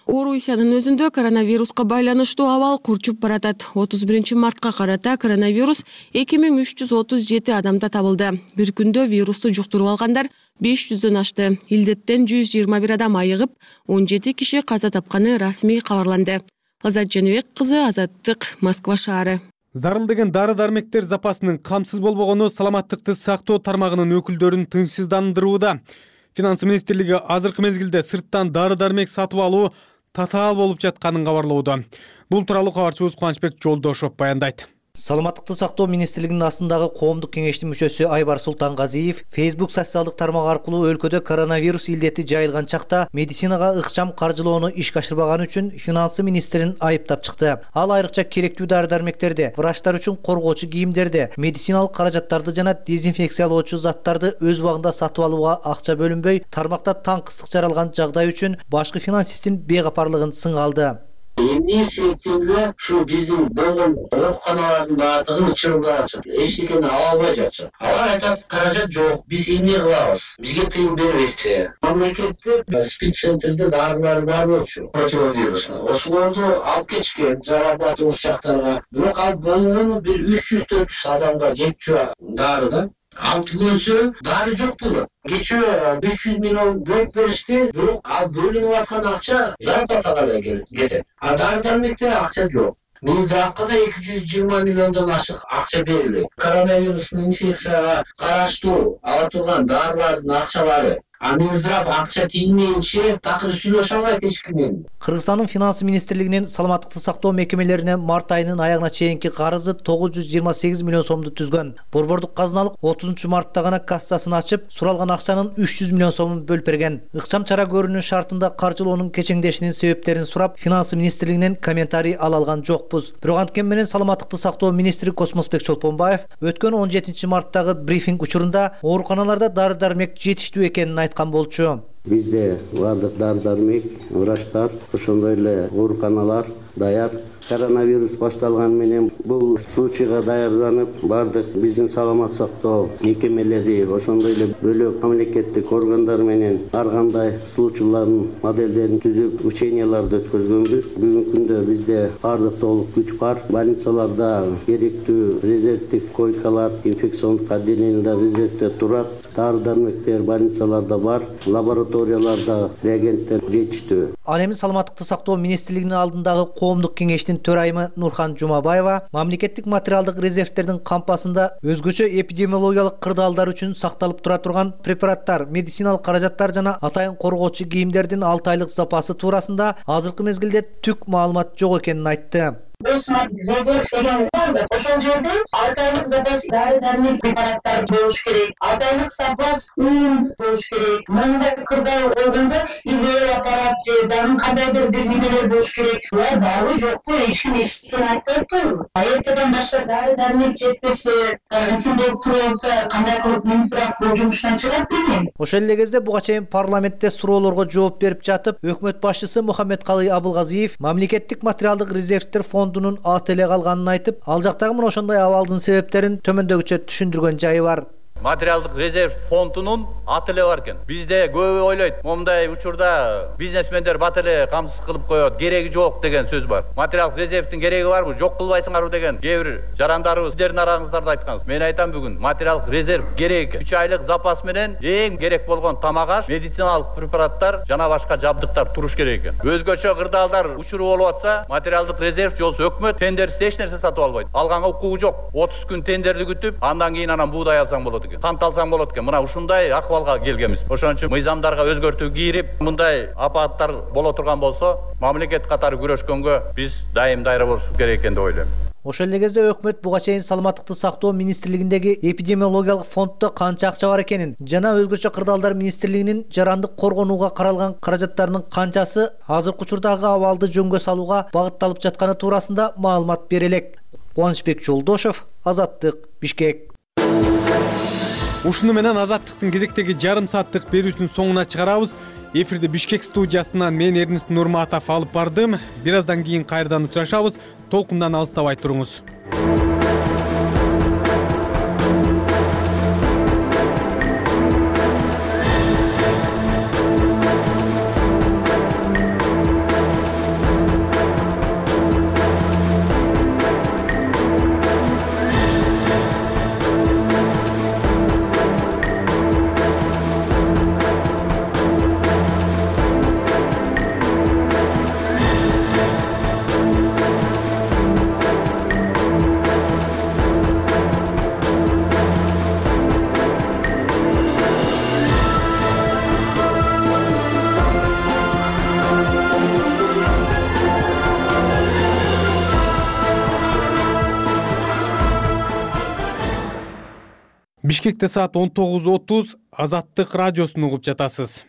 Орусиянын өзүндө коронавируска байланыштуу абал курчуп баратат. отуз биринчи мартка карата коронавирус эки миң үч жүз отуз жети адамда табылды. Бир күндө вирусту жуктуруп алгандар беш жүздөн ашты. Илдеттен жүз жыйырма бир адам айыгып, он жети киши каза тапканы расмий кабарланды. Азат Жаныбек кызы, Азаттык, Москва шаары. Зарыл деген дары-дармектер запасынын камсыз болбогону саламаттыкты сактоо тармагынын өкүлдөрүн тынчсыздандырууда. Финансы министрлиги азыркы мезгилде сырттан дары-дармек сатып алуу татаал болуп жатканын кабарлоодо. Бул тууралуу кабарчыбыз Кубанычбек Жолдошов баяндайт. Саламаттыкты сактоо министрлигинин астындагы коомдук кеңештин мүчөсү Айбар Султангазиев Facebook социалдык тармак аркылуу өлкөдө коронавирус илдети жайылган чакта медицинага ыкчам каржылоону ишке ашырбаганы үчүн финансы министрин айыптап чыкты. Ал айрыкча керектүү дары-дармектерди, врачтар үчүн коргоочу кийимдерди, медициналык каражаттарды жана дезинфекциялоочу заттарды өз убагында сатып алууга акча бөлүнбөй, тармакта таңкыстык жаралган жагдай үчүн башкы финансисттин бейкапарлыгын сыңалды. Эмне себептен эле ушу биздин болгон ооруканалардын баардыгын чырылдап атышат. Эчтекени ала албай жатышат. Алар айтат, каражат жок, биз эмне кылабыз? Бизге тыйым бербесе. Мамлекетте спид-центрде дарылар бар болчу, противовирусный. Ошолорду алып кетишкен жарабат ушчактарга. Бирок ал болгону бир үч жүз төрт жүз адамга жетчү дары да. Алты күнсө дары жок болот. Кечээ беш жүз миллион бөлүп беришти, бирок ал бөлүнүп аткан акча зарплатага да кетет. А дары-дармекте акча жок. Минздравка да эки жүз жыйырма миллиондон ашык акча берилди. Коронавирустун инфекцияга караштуу ала турган дарылардын акчалары. А Минздрав акча тиймейинче такыр сүйлөшө албайт эч ким менен. Кыргызстандын финансы министрлигинин саламаттыкты сактоо мекемелерине март айынын аягына чейинки карызы тогуз жүз жыйырма сегиз миллион сомду түзгөн. Борбордук казыналык отузунчу мартта гана кассасын ачып, суралган акчанын үч жүз миллион сомун бөлүп берген. Ыкчам чара көрүүнүн шартында каржылоонун кечеңдешинин себептерин сурап, финансы министрлигинен комментарий ала алган жокпуз. Бирок анткени менен саламаттыкты сактоо министри Космосбек Чолпонбаев өткөн он жетинчи марттагы брифинг учурунда ооруканаларда дары-дармек жетиштүү экенин айткан болчу. Бизде бардык дары-дармек, врачтар, ошондой эле ооруканалар даяр. Коронавирус башталган менен бул случайга даярданып, бардык биздин саламат сактоо мекемелери, ошондой эле бөлөк мамлекеттик органдар менен ар кандай случайлардын моделдерин түзүп, ученияларды өткөзгөнбүз. Бүгүнкү күндө бизде бардык толук күч бар. Больницаларда керектүү резервдик койкалар, инфекциондук отделениялар резервде турат. Дары-дармектер больницаларда бар, лабораторияларда реагенттер жетиштүү. Ал эми саламаттыкты сактоо министрлигинин алдындагы коомдук кеңештин төрайымы Нурхан Жумабаева мамлекеттик материалдык резервтердин кампасында өзгөчө эпидемиологиялык кырдаалдар үчүн сакталып тура турган препараттар, медициналык каражаттар жана атайын коргоочу кийимдердин алты айлык запасы туурасында азыркы мезгилде түк маалымат жок экенин айтты. Резерв деген бар да, ошол жерде алты айлык запас дары-дармек препараттар болуш керек, алты айлык запас ун болуш керек. Мындай кырдаал болгондо ИВЛ аппарат же кандайдыр бир нерселер болуш керек. Булар барбы жокпу, эч ким эчтеке айтпай тур. Эртеден баштап дары-дармек жетпесе, карантин болуп туруп алса, кандай кылып Минздрав бул жумуштан чыгат билбейм. Ошол эле кезде буга чейин парламентте суроолорго жооп берип жатып, өкмөт башчысы Мухаммедкалый Абылгазиев мамлекеттик материалдык резервтер фондунун аты эле калганын айтып, ал жактагы мына ошондой абалдын себептерин төмөндөгүчө түшүндүргөн жайы бар. Материалдык резерв фондунун аты эле бар экен. Бизде көбү ойлойт, момундай учурда бизнесмендер бат эле камсыз кылып коет, кереги жок деген сөз бар. Материалдык резервдин кереги барбы, жок кылбайсыңарбы деген кээ бир жарандарыбыз сиздердин араңыздарда айткан. Мен айтам бүгүн материалдык резерв керек экен. үч айлык запас менен эң керек болгон тамак аш, медициналык препараттар жана башка жабдыктар туруш керек экен. Өзгөчө кырдаалдар учуру болуп атса, материалдык резерв жолсу өкмөт тендерсиз эч нерсе сатып албайт. Алганга укугу жок. отуз күн тендерди күтүп, андан кийин анан буудай алсаң болот. Кант алсаң болот экен. Мына ушундай акыбалга келгенбиз. Ошон үчүн мыйзамдарга өзгөртүү кирип, мындай апаттар боло турган болсо, мамлекет катары күрөшкөнгө биз дайым дайыр болушубуз керек экен деп ойлойм. Ошол эле кезде өкмөт буга чейин саламаттыкты сактоо министрлигиндеги эпидемиологиялык фонддо канча акча бар экенин жана өзгөчө кырдаалдар министрлигинин жарандык коргонууга каралган каражаттарынын канчасы азыркы учурдагы абалды жөнгө салууга багытталып жатканы туурасында маалымат бере элек. Кубанычбек Жолдошов, Азаттык, Бишкек. Ушуну менен Азаттыктын кезектеги жарым сааттык берүүсүнүн соңуна чыгарабыз. Эфирде Бишкек студиясынан мен Эрнест Нурматов алып бардым. Бир аздан кийин кайрадан учурашабыз. Толкундан алыстабай туруңуз. Бишкекте саат он тогуз отуз Азаттык радиосун угуп жатасыз.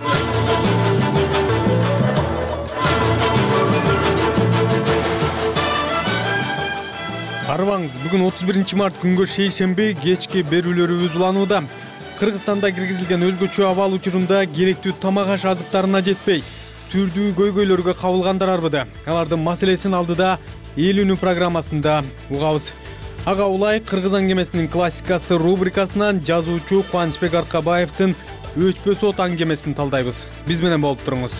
Арыбаңыз, бүгүн отуз биринчи март күнгө шейшемби кечки берүүлөрүбүз уланууда. Кыргызстанда киргизилген өзгөчө абал учурунда керектүү тамак аш азыктарына жетпей, түрдүү көйгөйлөргө кабылгандар арбыды. Алардын маселесин алдыда Эл үнү программасында угабыз. Ага улай Кыргыз аңгемесинин классикасы рубрикасынан жазуучу Кубанычбек Аркабаевдин Өчпө сот аңгемесин талдайбыз. Биз менен болуп туруңуз.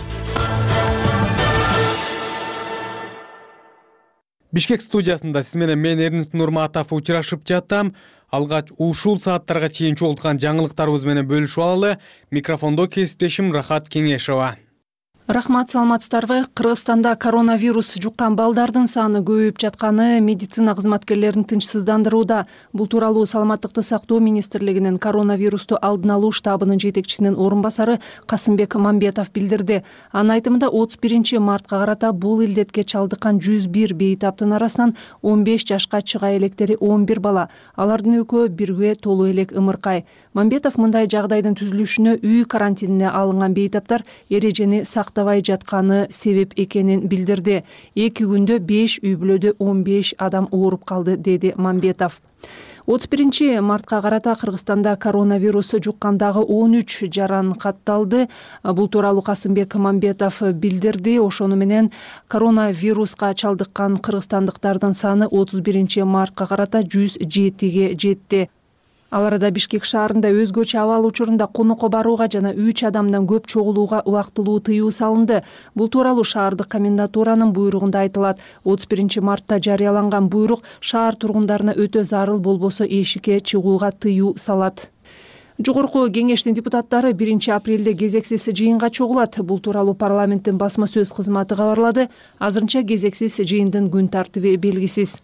Бишкек студиясында сиз менен мен Эрнест Нурматов учурашып жатам. Алгач ушул сааттарга чейин чогулткан жаңылыктарыбыз менен бөлүшүп алалы. Микрофондо кесиптешим Рахат Кеңешова. Рахмат, саламатсыздарбы. Кыргызстанда коронавирус жуккан балдардын саны көбөйүп жатканы медицина кызматкерлерин тынчсыздандырууда. Бул тууралуу Саламаттыкты сактоо министрлигинин коронавирусту алдын алуу штабынын жетекчисинин орун басары Касымбек Мамбетов билдирди. Анын айтымында отуз биринчи мартка карата бул илдетке чалдыккан жүз бир бейтаптын арасынан он беш жашка чыга электери он бир бала. Алардын экөө бирге толуу элек ымыркай. Мамбетов мындай жагдайдын түзүлүшүнө үй карантинине алынган бейтаптар эрежени сактабай жатканы себеп экенин билдирди. Эки күндө беш үй бүлөдө он беш адам ооруп калды, деди Мамбетов. отуз биринчи мартка карата Кыргызстанда коронавирус жуккандагы он үч жаран катталды. Бул тууралуу Касымбек Мамбетов билдирди. Ошону менен коронавируска чалдыккан кыргызстандыктардын саны отуз биринчи мартка карата жүз жетиге жетти. Ал арада Бишкек шаарында өзгөчө абал учурунда конокко барууга жана үч адамдан көп чогулууга убактылуу тыюу салынды. Бул тууралуу шаардык комендатуранын буйругунда айтылат. отуз биринчи мартта жарыяланган буйрук шаар тургундарына өтө зарыл болбосо эшикке чыгууга тыюу салат. Жогорку кеңештин депутаттары биринчи апрелде кезексиз жыйынга чогулат. Бул тууралуу парламенттин басма сөз кызматы кабарлады. Азырынча кезексиз жыйындын күн тартиби белгисиз.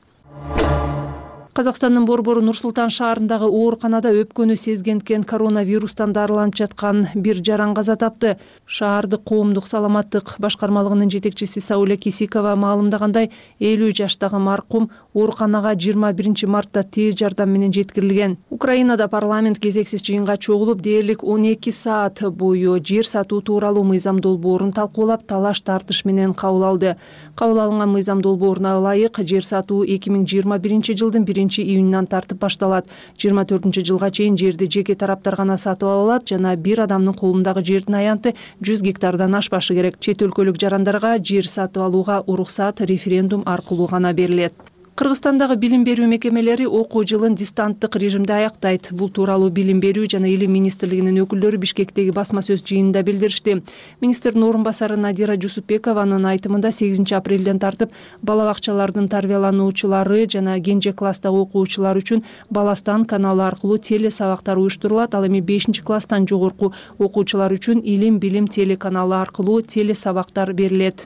Казакстандын борбору Нур-Султан шаарындагы ооруканада өпкөнү сезгенткен коронавирустан дарыланып жаткан бир жаран каза тапты. Шаардык коомдук саламаттык башкармалыгынын жетекчиси Сауле Кисикова маалымдагандай, элүү жаштагы маркум ооруканага жыйырма биринчи мартта тез жардам менен жеткирилген. Украинада парламент кезексиз жыйынга чогулуп, дээрлик он эки саат бою жер сатуу тууралуу мыйзам долбоорун талкуулап, талаш тартыш менен кабыл алды. Кабыл алынган мыйзам долбооруна ылайык жер сатуу эки миң жыйырма биринчи жылдын биринчи июньнан тартып башталат. жыйырма төртүнчү жылга чейин жерди жеке тараптар гана сатып ала алат жана бир адамдын колундагы жердин аянты жүз гектардан ашпашы керек. Чет өлкөлүк жарандарга жер сатып алууга уруксат референдум аркылуу гана берилет. Кыргызстандагы билим берүү мекемелери окуу жылын дистанттык режимде аяктайт. Бул тууралуу билим берүү жана илим министрлигинин өкүлдөрү Бишкектеги басма сөз жыйынында билдиришти. Министрдин орун басары Надира Жусупбекованын айтымында сегизинчи апрелден тартып бала бакчалардын тарбиялануучулары жана кенже класстагы окуучулар үчүн Баластан каналы аркылуу теле сабактар уюштурулат. Ал эми бешинчи класстан жогорку окуучулар үчүн Илим билим телеканалы аркылуу теле сабактар берилет.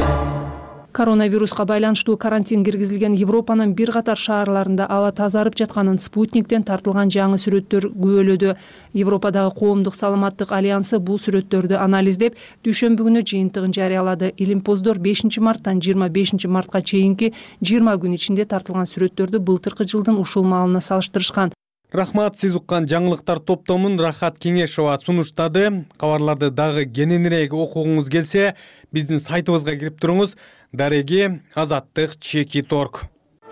Коронавируска байланыштуу карантин киргизилген Европанын бир катар шаарларында аба тазарып жатканын спутниктен тартылган жаңы сүрөттөр күбөлөдү. Европадагы коомдук саламаттык альянсы бул сүрөттөрдү анализдеп, дүйшөмбү күнү жыйынтыгын жарыялады. Илимпоздор бешинчи марттан жыйырма бешинчи мартка чейинки жыйырма күн ичинде тартылган сүрөттөрдү былтыркы жылдын ушул маалына салыштырышкан. Рахмат, сиз уккан жаңылыктар топтомун Рахат Кеңешова сунуштады. Кабарларды дагы кененирээк окугуңуз келсе, биздин сайтыбызга кирип туруңуз. Дареги Азаттык чекит орг.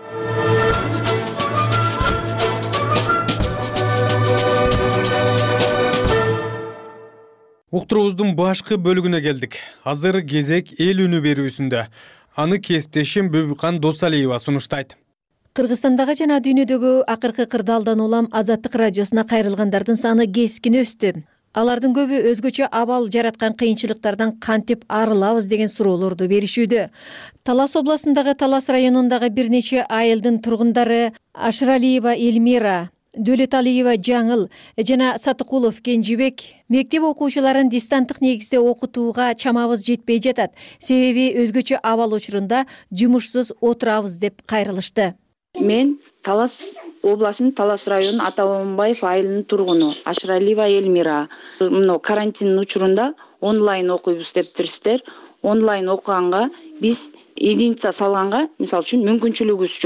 Уктуруубуздун башкы бөлүгүнө келдик. Азыр кезек эл үнү берүүсүндө. Аны кесиптешим Бөбүкан Досалиева сунуштайт. Кыргызстандагы жана дүйнөдөгү акыркы кырдаалдан улам Азаттык радиосуна кайрылгандардын саны кескин өстү. Алардын көбү өзгөчө абал жараткан кыйынчылыктардан кантип арылабыз деген суроолорду беришүүдө. Талас областындагы Талас районундагы бир нече айылдын тургундары Ашыралиева Эльмира, Дөлөталиева Жаңыл жана Сатыкулов Кенжибек мектеп окуучуларын дистанттык негизде окутууга чамабыз жетпей жатат. Себеби өзгөчө абал учурунда жумушсуз отурабыз деп кайрылышты. Мен Талас областынын Талас районунун Атабамбаев айылынын тургуну Ашыралиева Эльмира. Мына карантин учурунда онлайн окуйбуз дептирсиздер. Онлайн окуганга биз единица салганга, мисалы үчүн мүмкүнчүлүгүбүз жок.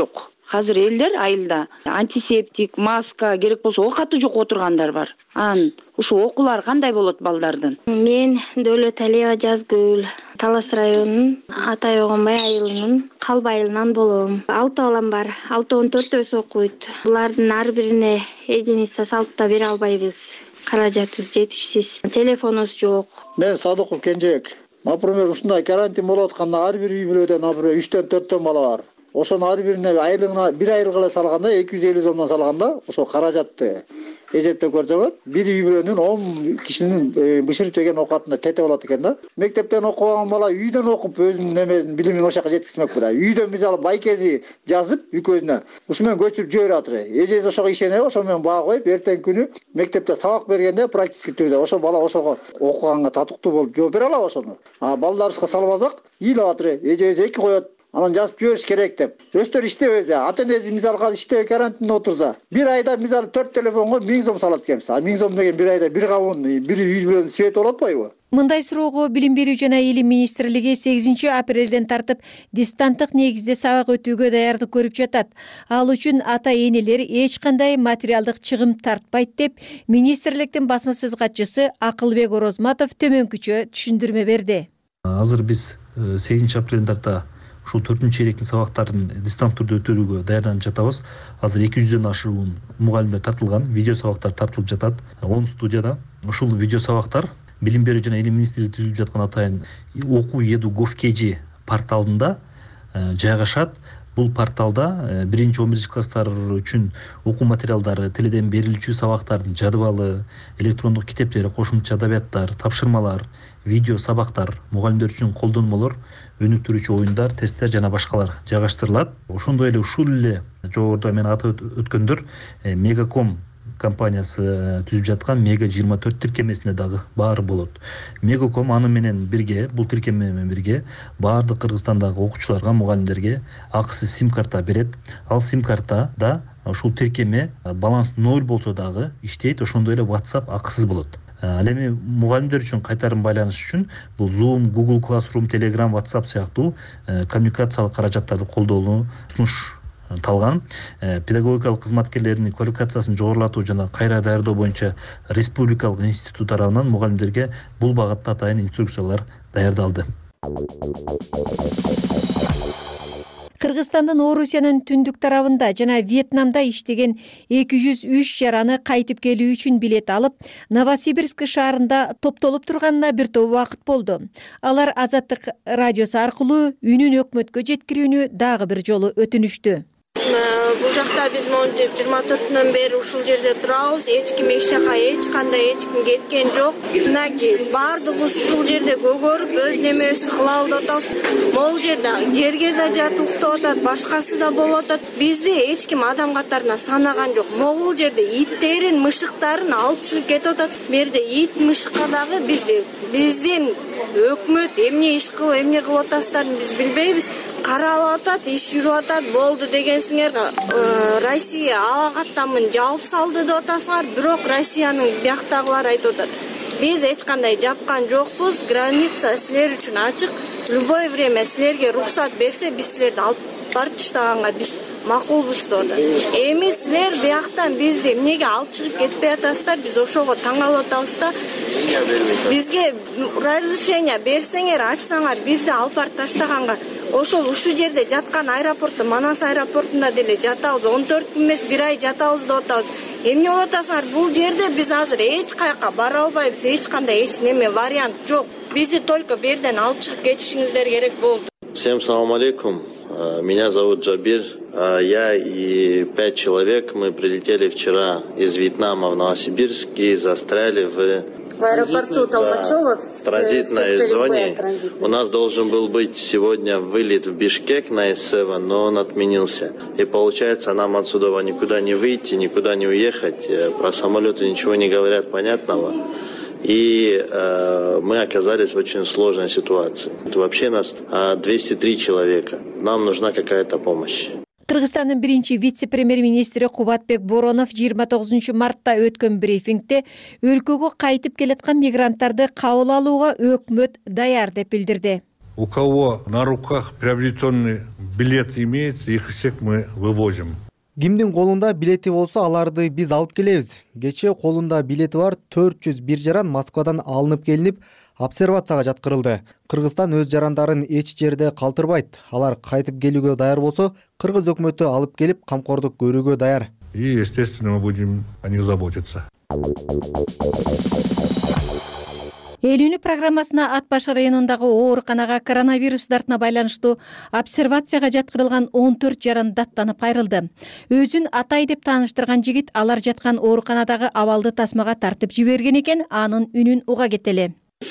азыр элдер айылда антисептик, маска, керек болсо оокаты жок отургандар бар. Анан ушу окуулар кандай болот балдардын? Мен Дөөлөт Алиева Жазгүл, Талас районунун Атай Огонбай айылынын Калба айылынан болом. Алты балам бар. Алтыон төртөөсү окуйт. Булардын ар бирине единица салып да бере албайбыз. Каражатыбыз жетишсиз. Телефонубуз жок. Мен Садыков Кенжебек. Например, ушундай карантин болуп атканда ар бир үй бүлөдөн, например, үчтөн төрттөн бала бар. Ошону ар бирине айлыгына бир айлык эле салганда, эки жүз элүү сомдон салганда, ошо каражатты эсептеп көрсөңөр, бир үй бүлөнүн он кишинин бышырып жеген оокатында тете болот экен да. Мектептен окуган бала үйдөн окуп өзүнүн немесин, билимин ошол жака жеткизмекпи да. Үйдөн мисалы байкези жазып үкөзүнө, ушу менен көчүрүп жиберип атыр. Эжеси ошого ишенеп, ошо менен баа коюп, эртең күнү мектепте сабак бергенде практически түрдө ошо бала ошого окуганга татыктуу болуп жооп бере алат ошону. А балдарыбызга салбасак, ыйлап атыр. Эжеси эки коет. Анан жазып жибериш керек деп. Өстөр иштебесе, ата энеси мисалы казыр иштебей карантинде отурса, бир айда мисалы төрт телефонго миң сом салат экенбиз. А миң сом деген бир айда бир кабын, бир үй бүлөнүн свети болот атпайбы? Мындай суроого Билим берүү жана Илим министрлиги сегизинчи апрелден тартып дистанттык негизде сабак өтүүгө даярдык көрүп жатат. Ал үчүн ата энелер эч кандай материалдык чыгым тартпайт деп министрликтин басма сөз катчысы Акылбек Орозматов төмөнкүчө түшүндүрмө берди. Азыр биз сегизинчи апрелден тарта ушул төртүнчү чейректин сабактарын дистант түрдө өтүүгө даярданып жатабыз. Азыр эки жүздөн ашуун мугалимдер тартылган, видео сабактар тартылып жатат он студияда. Ушул видео сабактар Билим берүү жана Илим министрлиги түзүлүп жаткан атайын окуу эду gov.kg порталында жайгашат. Бул порталда биринчи он биринчи класстар үчүн окуу материалдары, теледен берилүүчү сабактардын жадыбалы, электрондук китептери, кошумча адабияттар, тапшырмалар, видео сабактар, мугалимдер үчүн колдонмолор, өнүктүрүүчү оюндар, тесттер жана башкалар жайгаштырылат. Ошондой эле ушул эле жогоруда мен атап өткөндөр Мегаком компаниясы түзүп жаткан Мега жыйырма төрт тиркемесинде дагы баары болот. Мегаком аны менен бирге, бул тиркеме менен бирге баардык Кыргызстандагы окуучуларга, мугалимдерге акысыз сим карта берет. Ал сим картада ушул тиркеме баланс ноль болсо дагы иштейт, ошондой эле WhatsApp акысыз болот. Ал эми мугалимдер үчүн кайтарым байланыш үчүн бул Zoom, Google Classroom, Telegram, WhatsApp сыяктуу коммуникациялык каражаттарды колдонуу сунуш талган. Педагогикалык кызматкерлердин квалификациясын жогорулатуу жана кайра даярдоо боюнча Республикалык институт тарабынан мугалимдерге бул багытта атайын инструкциялар даярдалды. Кыргызстандын Орусиянын түндүк тарабында жана Вьетнамда иштеген эки жүз үч жараны кайтып келүү үчүн билет алып, Новосибирск шаарында топтолуп турганына бир топ убакыт болду. Алар Азаттык радиосу аркылуу үнүн өкмөткө жеткирүүнү дагы бир жолу өтүнүштү. Бул жакта биз монтип жыйырма төртүнөн бери ушул жерде турабыз. Эч ким эч жака эч кандай эч ким кеткен жок. Мынакей баардыгыбыз ушул жерде көгөрүп, өз немебизди кылабыз деп атабыз. Могул жерде жерге да жатып уктап атат, башкасы да болуп атат. Бизди эч ким адам катарына санаган жок. Могул жерде иттерин, мышыктарын алып чыгып кетип атат. Берде ит, мышыкка дагы бизди биздин өкмөт эмне иш кылып, эмне кылып атасыздарын биз билбейбиз. Каралып атат, иш жүрүп атат, болду дегенсиңер, Россия ага каттамын жаап салды деп атасыңар, бирок Россиянын бияктагылар айтып атат. Биз эч кандай жапкан жокпуз, граница силер үчүн ачык. Любой время силерге рухсат берсе, биз силерди алып барып таштаганга биз макулбуз деп атат. Эми силер бияктан бизди эмнеге алып чыгып кетпей атасыздар, биз ошого таң калып атабыз да. Бизге разрешение берсеңер, ачсаңар, бизди алып барып таштаганга, ошол ушул жерде жаткан аэропортто, Манас аэропортунда деле жатабыз, он төрт күн эмес бир ай жатабыз деп атабыз. Эмне болуп атасыңар? Бул жерде биз азыр эч каяка бара албайбыз, эч кандай эч неме вариант жок. Бизди только берден алып чыгып кетишиңиздер керек болду. Всем салам алейкум. Меня зовут Джабир. Я и пять человек, мы прилетели вчера из Вьетнама в Новосибирск и застряли в В аэропорту Толмачева, в транзитной зоне. У нас должен был быть сегодня вылет в Бишкек на эс семь, но он отменился. И получается, нам отсюда никуда не выйти, никуда не уехать. Про самолеты ничего не говорят понятного. И э, мы оказались в очень сложной ситуации. Вообще нас э, двести три человека. Нам нужна какая-то помощь. Кыргызстандын биринчи вице-премьер-министри Кубатбек Боронов жыйырма тогузунчу мартта өткөн брифингде өлкөгө кайтып келаткан мигранттарды кабыл алууга өкмөт даяр деп билдирди. У кого на руках приобретенный билет имеется, их всех мы вывозим. Кимдин колунда билети болсо, аларды биз алып келебиз. Кечээ колунда билети бар төрт жүз бир жаран Москвадан алынып келинип, обсервацияга жаткырылды. Кыргызстан өз жарандарын эч жерде калтырбайт. Алар кайтып келүүгө даяр болсо, кыргыз өкмөтү алып келип камкордук көрүүгө даяр. И, естественно, мы будем о них заботиться. Эл үнү программасына Ат башы районундагы ооруканага коронавирус дартына байланыштуу обсервацияга жаткырылган он төрт жаран даттанып кайрылды. Өзүн Атай деп тааныштырган жигит алар жаткан ооруканадагы абалды тасмага тартып жиберген экен, анын үнүн уга кетели.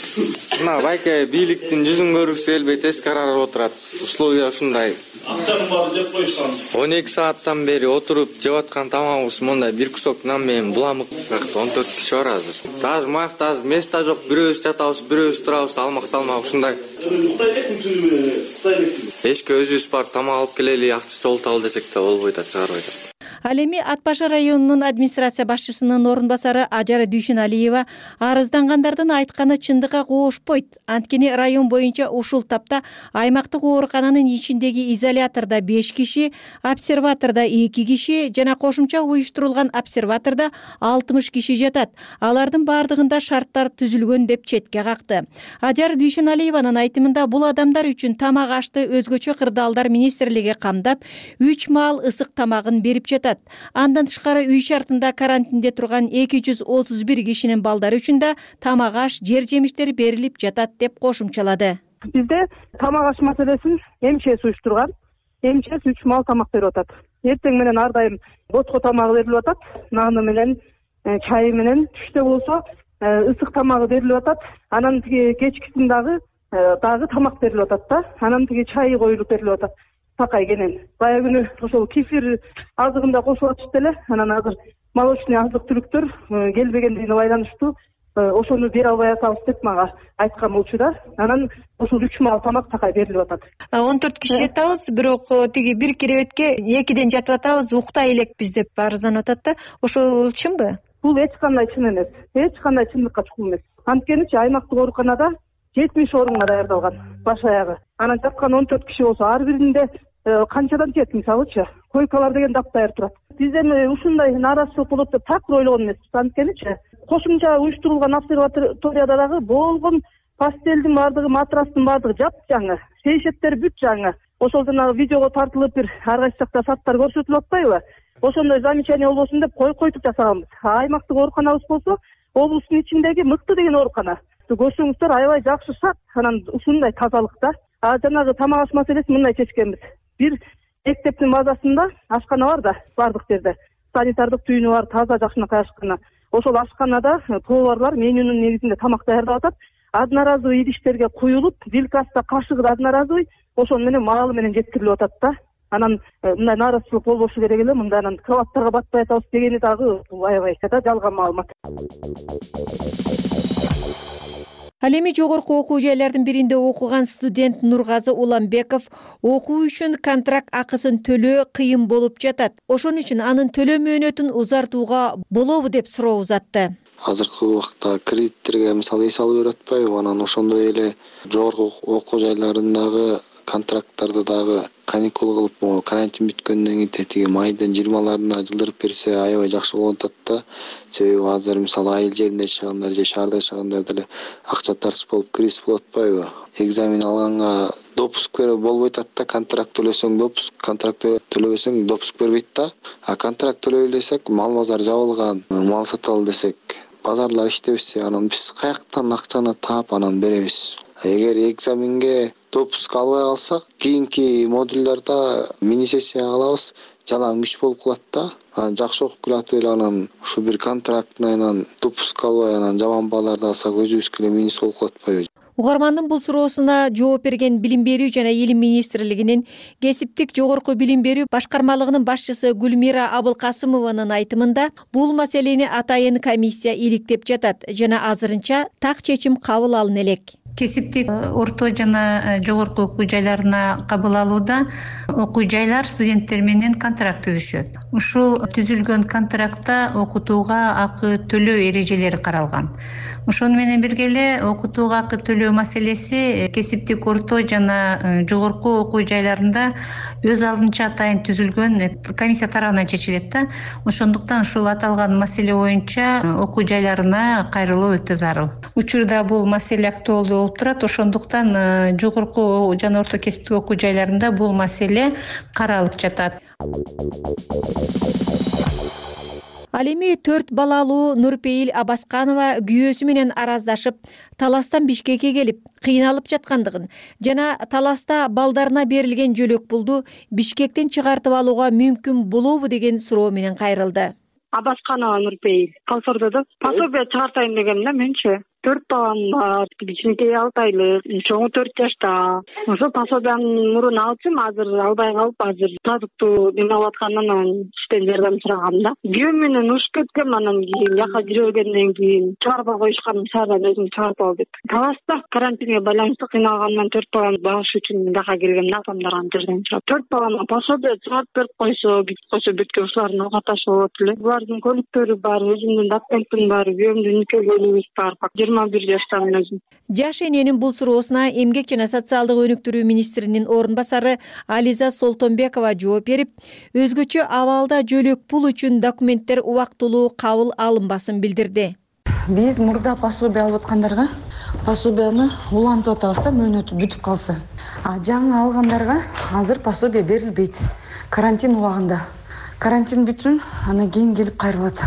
Мына байке бийликтин жүзүн көргүсү келбей тез карарып отурат. Условия ушундай. Акчанын баары жеп коюшкан. он эки сааттан бери отуруп жеп аткан тамагыбыз мондай бир кусок нан менен буламык. он төрт киши бар азыр. Даже маякта азыр место жок. Бирөөбүз жатабыз, бирөөбүз турабыз, алмак салмак ушундай. Уктай элекпи түнү менен? Уктай элекпи? Эшикке өзүбүз барып тамак алып келели, акча жолталы десек да болбойт, чыгарбайт. Ал эми Ат башы районунун администрация башчысынын орун басары Ажара Дүйшүналиева арыздангандардын айтканы чындыкка коошпойт. Анткени район боюнча ушул тапта аймактык оорукананын ичиндеги изолятордо беш киши, обсерватордо эки киши жана кошумча уюштурулган обсерватордо алтымыш киши жатат. Алардын бардыгында шарттар түзүлгөн деп четке какты. Ажар Дүйшүналиеванын айтымында бул адамдар үчүн тамак ашты өзгөчө кырдаалдар министрлиги камдап, үч маал ысык тамагын берип жатат. Андан тышкары үй шартында карантинде турган эки жүз отуз бир кишинин балдары үчүн да тамак аш, жер жемиштер берилип жатат деп кошумчалады. Бизде тамак аш маселесин эмче уюштурган. Эмче үч маал тамак берип атат. Эртең менен ар дайым ботко тамагы берилип атат. Наны менен, чайы менен, түштө болсо ысык тамагы берилип атат. Анан тиги кечкисин дагы дагы тамак берилип атат да. Анан тиги чайы коюлуп берилип атат. Такай кенен. Бая күнү ошол кефир азыгында кошуп атышты эле. Анан азыр молочный азык-түлүктөр келбегендигине байланыштуу ошону бере албай атабыз деп мага айткан болчу да. Анан ошол үч маал тамак такай берилип атат. он төрт киши жатабыз, бирок тиги бир керебетке экиден жатып атабыз, уктай элекпиз деп арызданып атат да. Ошол чынбы? Бул эч кандай чын эмес. Эч кандай чындыкка чукул эмес. Анткеничи аймактык ооруканада жетимиш орунга даярдалган баш аягы. Анан жаткан он төрт киши болсо ар биринде канчадан тиет мисалычы, койкалар деген дапдайыр турат. Биз эми ушундай нааразычылык болот деп так ойлогон эмеспиз. Анткеничи кошумча уюштурулган обсерваторияда дагы болгон пастелдин баардыгы, матрастын баардыгы жап-жаңы, шейшеттер бүт жаңы. Ошол жанагы видеого тартылып бир ар кайсы жакта саттар көрсөтүлүп атпайбы? Ошондой замечание болбосун деп кой койтуп жасаганбыз. Аймактык ооруканабыз болсо облустун ичиндеги мыкты деген оорукана. Көрсөңүздөр аябай жакшы шат, анан ушундай тазалыкта. А жанагы тамак аш маселеси мындай чечкенбиз. Бир мектептин базасында ашкана бар да, бардык жерде. Санитардык түйүнү бар, таза жакшынакай ашкана. Ошол ашканада поварлар менюнун негизинде тамак даярдап атат. Одноразовый идиштерге куюлуп, вилкаста кашыгы да одноразовый, ошол менен маалы менен жеткирилип атат да. Анан мындай нааразычылык болбошу керек эле, мындай анан кабаттарга батпай атабыз дегени дагы аябай да жалган маалымат. Ал эми жогорку окуу жайлардын биринде окуган студент Нургазы Уламбеков окуу үчүн контракт акысын төлөө кыйын болуп жатат. Ошон үчүн анын төлөө мөөнөтүн узартууга болобу деп суроо узатты. Азыркы убакта кредиттерге мисалы эс алып берип атпайбы, анан ошондой эле жогорку окуу жайларындагы контракттарды дагы каникул кылып, карантин бүткөндөн кийин тиги майдын жыйырмаларына жылдырып берсе аябай жакшы болот да. Себеби азыр мисалы айыл жеринде жашагандар же шаарда жашагандар деле акча тартыш болуп кризис болуп атпайбы? Экзамен алганга допуск берип болбойт да, контракт төлөсөң допуск, контракт төлөбөсөң допуск бербейт да. А контракт төлөй элесек, мал базар жабылган, мал саталы десек, базарлар иштебесе, анан биз каяктан акчаны таап анан беребиз? Эгер экзаменге допуск албай калсак, кийинки модулдарда мини сессия кылабыз, жалаң күч болуп калат да. Анан жакшы окуп келатып эле анан ушу бир контрактынан допуск албай анан жаман бааларды алсак өзүбүзгө эле минус болуп калат атпайбы? Угармандын бул суроосуна жооп берген Билим берүү жана Илим министрлигинин кесиптик жогорку билим берүү башкармалыгынын башчысы Гүлмира Абылкасымованын айтымында бул маселени атайын комиссия иликтеп жатат жана азырынча так чечим кабыл алына элек. кесиптик орто жана жогорку окуу жайларына кабыл алууда окуу жайлар студенттер менен контракт түзүшөт. Ушул түзүлгөн контрактта окутууга акы төлөө эрежелери каралган. Ошону менен бирге эле окутууга акы төлөө маселеси кесиптик орто жана жогорку окуу жайларында өз алдынча атайын түзүлгөн комиссия тарабынан чечилет да. Ошондуктан ушул аталган маселе боюнча окуу жайларына кайрылуу өтө зарыл. Учурда бул маселе актуалдуу болуп турат. Ошондуктан жогорку жана орто кесиптик окуу жайларында бул маселе каралып жатат. Ал эми төрт балалуу Нурпейил Абасканова күйөөсү менен араздашып, Таластан Бишкекке келип, кыйналып жаткандыгын жана Таласта балдарына берилген жөлөк пулду Бишкектен чыгартып алууга мүмкүн болобу деген суроо менен кайрылды. Абасканова Нурпейил. Калсордодо пособие чыгартайын дегем да менчи. Төрт балам бар, кичинекей алты айлык, чоңу төрт жашта. Ошо пособияны мурун алчумун, азыр албай калып, азыр продукту неме алып аткандан анан иштен жардам сурагам да. Күйөөм менен урушуп кеткем, анан кийин жака жүрө бергенден кийин чыгарбай коюшкан, шаардан өзүм чыгарып ал деп. Таласта карантинге байланыштуу кыйналгандан төрт баламды багыш үчүн жака келгем да, атамдардан жардам сурап. Төрт балама пособие чыгарып берип койсо, бүтүп койсо бүткө ушулардын окат ашы болот эле. Булардын көлүктөрү бар, өзүмдүн документим бар, күйөөмдүн никелүүлүгүбүз бар. жыйырма бир жаштамын өзүм. Жаш эненин бул суроосуна Эмгек жана социалдык өнүктүрүү министринин орун басары Ализа Солтонбекова жооп берип, өзгөчө абалда жөлөк пул үчүн документтер убактылуу кабыл алынбасын билдирди. Биз мурда пособие алып аткандарга пособияны улантып атабыз да, мөөнөтү бүтүп калса. А жаңы алгандарга азыр пособие берилбейт. Карантин убагында. Карантин бүтсүн, анан кийин келип кайрылат.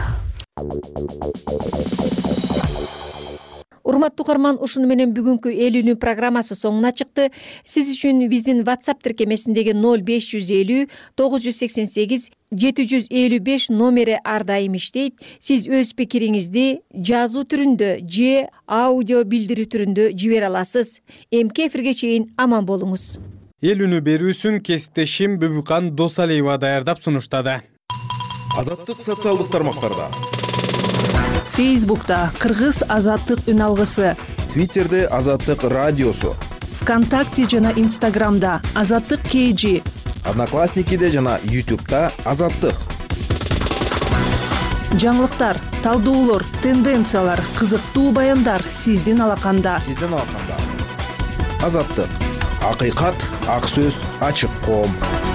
Урматтуу угарман, ушуну менен бүгүнкү эл үнү программасы соңуна чыкты. Сиз үчүн биздин WhatsApp тиркемесиндеги ноль беш жүз элүү тогуз жүз сексен сегиз жети жүз элүү беш номери ар дайым иштейт. Сиз өз пикириңизди жазуу түрүндө же аудио билдирүү түрүндө жибере аласыз. Эмки эфирге чейин аман болуңуз. Эл үнү берүүсүн кесиптешим Бүбүкан Досалиева даярдап сунуштады. Азаттык социалдык тармактарда. Фейсбукта Кыргыз азаттык үн алгысы, Твиттерде Азаттык радиосу, ВКонтакте жана Инстаграмда Азаттык кей джи, Одноклассникиде жана Ютубта Азаттык. Жаңылыктар, талдоолор, тенденциялар, кызыктуу баяндар сиздин алаканда. Сиздин алаканда. Азаттык. Акыйкат, ак сөз, ачык коом.